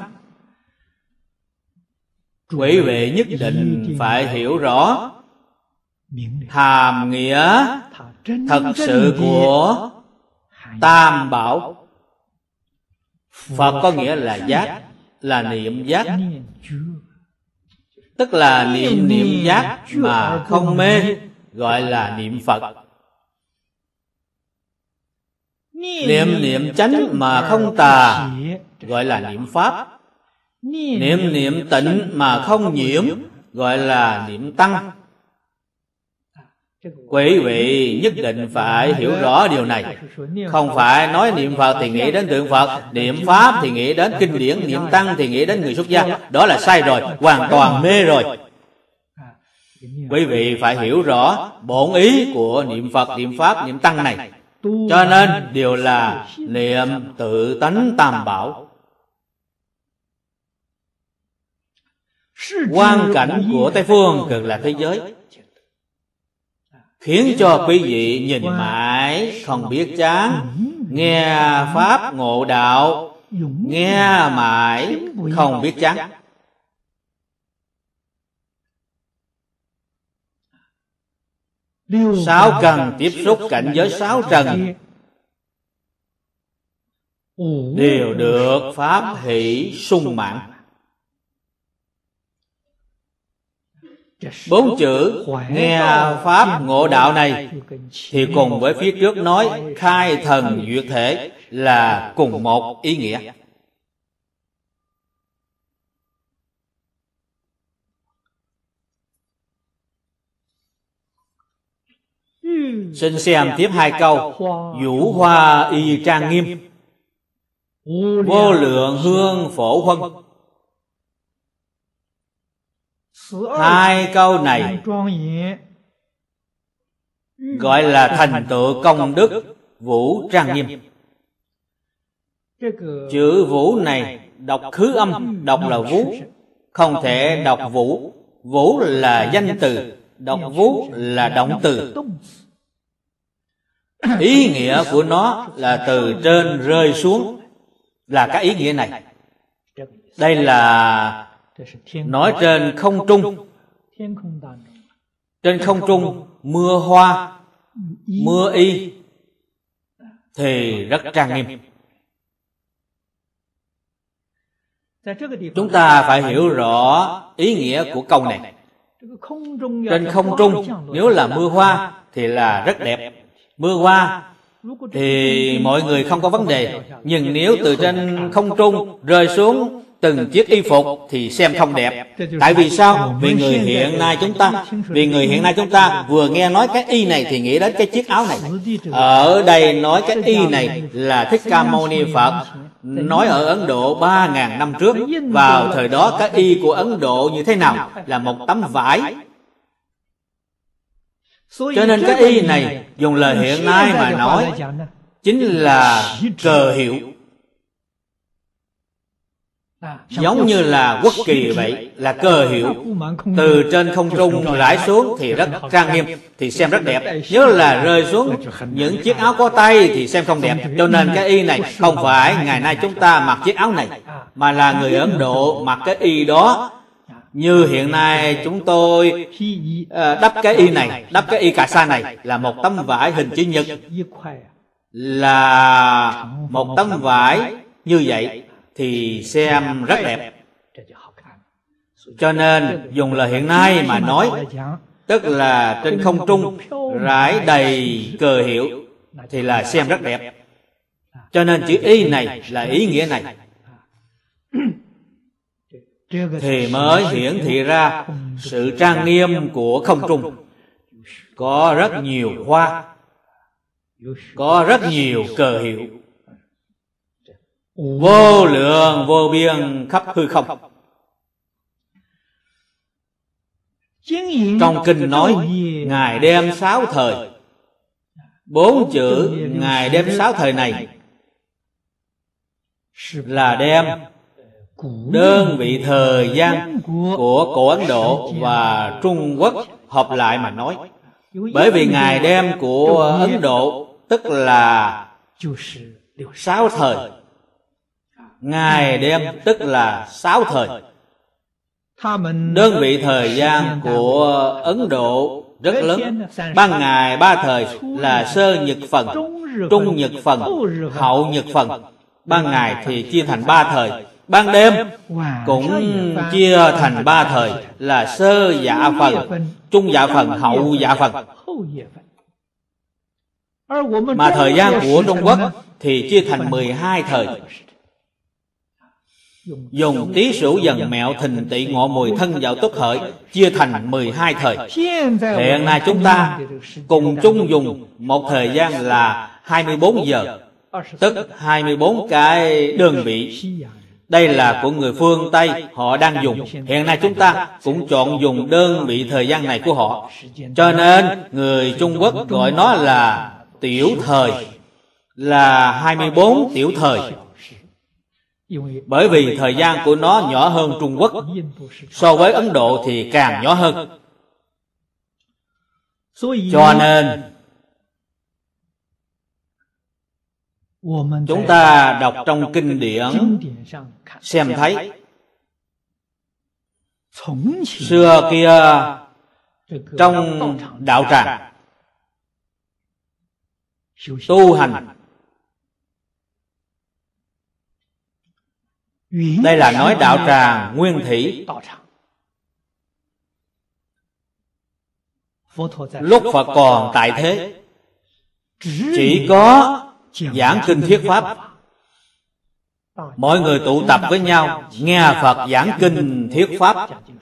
quý vị nhất định phải hiểu rõ hàm nghĩa thật sự của Tam Bảo. Phật có nghĩa là giác, là niệm giác, tức là niệm giác mà không mê, gọi là niệm Phật. Niệm chánh mà không tà, gọi là niệm Pháp. Niệm tịnh mà không nhiễm, gọi là niệm Tăng. Quý vị nhất định phải hiểu rõ điều này. Không phải nói niệm Phật thì nghĩ đến tượng Phật, niệm Pháp thì nghĩ đến kinh điển, niệm Tăng thì nghĩ đến người xuất gia. Đó là sai rồi, hoàn toàn mê rồi. Quý vị phải hiểu rõ bổn ý của niệm Phật, niệm Pháp, niệm Tăng này. Cho nên đều là niệm tự tánh Tam Bảo. Quang cảnh của Tây phương Cực Lạc thế giới khiến cho quý vị nhìn mãi không biết chán, nghe pháp ngộ đạo, nghe mãi không biết chán. Sáu cần tiếp xúc cảnh giới sáu trần đều được pháp hỷ sung mãn. Bốn chữ nghe pháp ngộ đạo này thì cùng với phía trước nói khai thần duyệt thể là cùng một ý nghĩa. Xin xem tiếp hai câu. Vũ hoa y trang nghiêm, vô lượng hương phổ huân. Hai câu này gọi là thành tựu công đức vũ trang nghiêm. Chữ vũ này đọc khứ âm, đọc là vũ, không thể đọc vũ. Vũ là danh từ, đọc vũ là động từ. Ý nghĩa của nó là từ trên rơi xuống, là cái ý nghĩa này. Đây là nói trên không trung. Trên không trung mưa hoa, mưa y thì rất trang nghiêm. Chúng ta phải hiểu rõ ý nghĩa của câu này. Trên không trung nếu là mưa hoa thì là rất đẹp. Mưa hoa thì mọi người không có vấn đề. Nhưng nếu từ trên không trung rơi xuống từng chiếc y phục thì xem không đẹp. Tại vì sao? Vì người hiện nay chúng ta vừa nghe nói cái y này thì nghĩ đến cái chiếc áo này. Ở đây nói cái y này là Thích Ca Mâu Ni Phật nói ở Ấn Độ 3.000 năm trước. Vào thời đó cái y của Ấn Độ như thế nào? Là một tấm vải. Cho nên cái y này dùng lời hiện nay mà nói chính là cờ hiệu. Giống như là quốc kỳ vậy, là cờ hiệu. Từ trên không trung rải xuống thì rất trang nghiêm, thì xem rất đẹp. Nếu là rơi xuống những chiếc áo có tay thì xem không đẹp. Cho nên cái y này không phải ngày nay chúng ta mặc chiếc áo này, mà là người Ấn Độ mặc cái y đó. Như hiện nay chúng tôi đắp cái y này, đắp cái y cà sa này là một tấm vải hình chữ nhật, là một tấm vải như vậy thì xem rất đẹp. Cho nên dùng lời hiện nay mà nói, tức là trên không trung rải đầy cờ hiệu thì là xem rất đẹp. Cho nên chữ y này là ý nghĩa này, thì mới hiển thị ra sự trang nghiêm của không trung. Có rất nhiều hoa, có rất nhiều cờ hiệu, vô lượng vô biên khắp hư không. Trong kinh nói Ngài đem 6 thời. 4 chữ Ngài đem 6 thời này là đem đơn vị thời gian của cổ Ấn Độ và Trung Quốc hợp lại mà nói. Bởi vì Ngài đem của Ấn Độ tức là 6 thời, Ngài đem tức là 6 thời. Đơn vị thời gian của Ấn Độ rất lớn. Ban ngày 3 thời là sơ nhật phần, trung nhật phần, hậu nhật phần. Ban ngày thì chia thành 3 thời. Ban đêm cũng chia thành 3 thời là sơ dạ phần, trung dạ phần, hậu dạ phần. Mà thời gian của Trung Quốc thì chia thành 12 thời. Dùng tí sửu dần mẹo thìn tỵ ngọ mùi thân dậu tuất hợi chia thành 12 thời. Hiện nay chúng ta cùng chung dùng một thời gian là 24 giờ, tức 24 cái đơn vị. Đây là của người phương Tây họ đang dùng. Hiện nay chúng ta cũng chọn dùng đơn vị thời gian này của họ. Cho nên người Trung Quốc gọi nó là tiểu thời, là 24 tiểu thời. Bởi vì thời gian của nó nhỏ hơn Trung Quốc, so với Ấn Độ thì càng nhỏ hơn. Cho nên chúng ta đọc trong kinh điển xem thấy, xưa kia trong đạo tràng tu hành, đây là nói đạo tràng Nguyên Thủy. Lúc Phật còn tại thế, chỉ có giảng kinh thuyết pháp. Mọi người tụ tập với nhau nghe Phật giảng kinh thuyết pháp.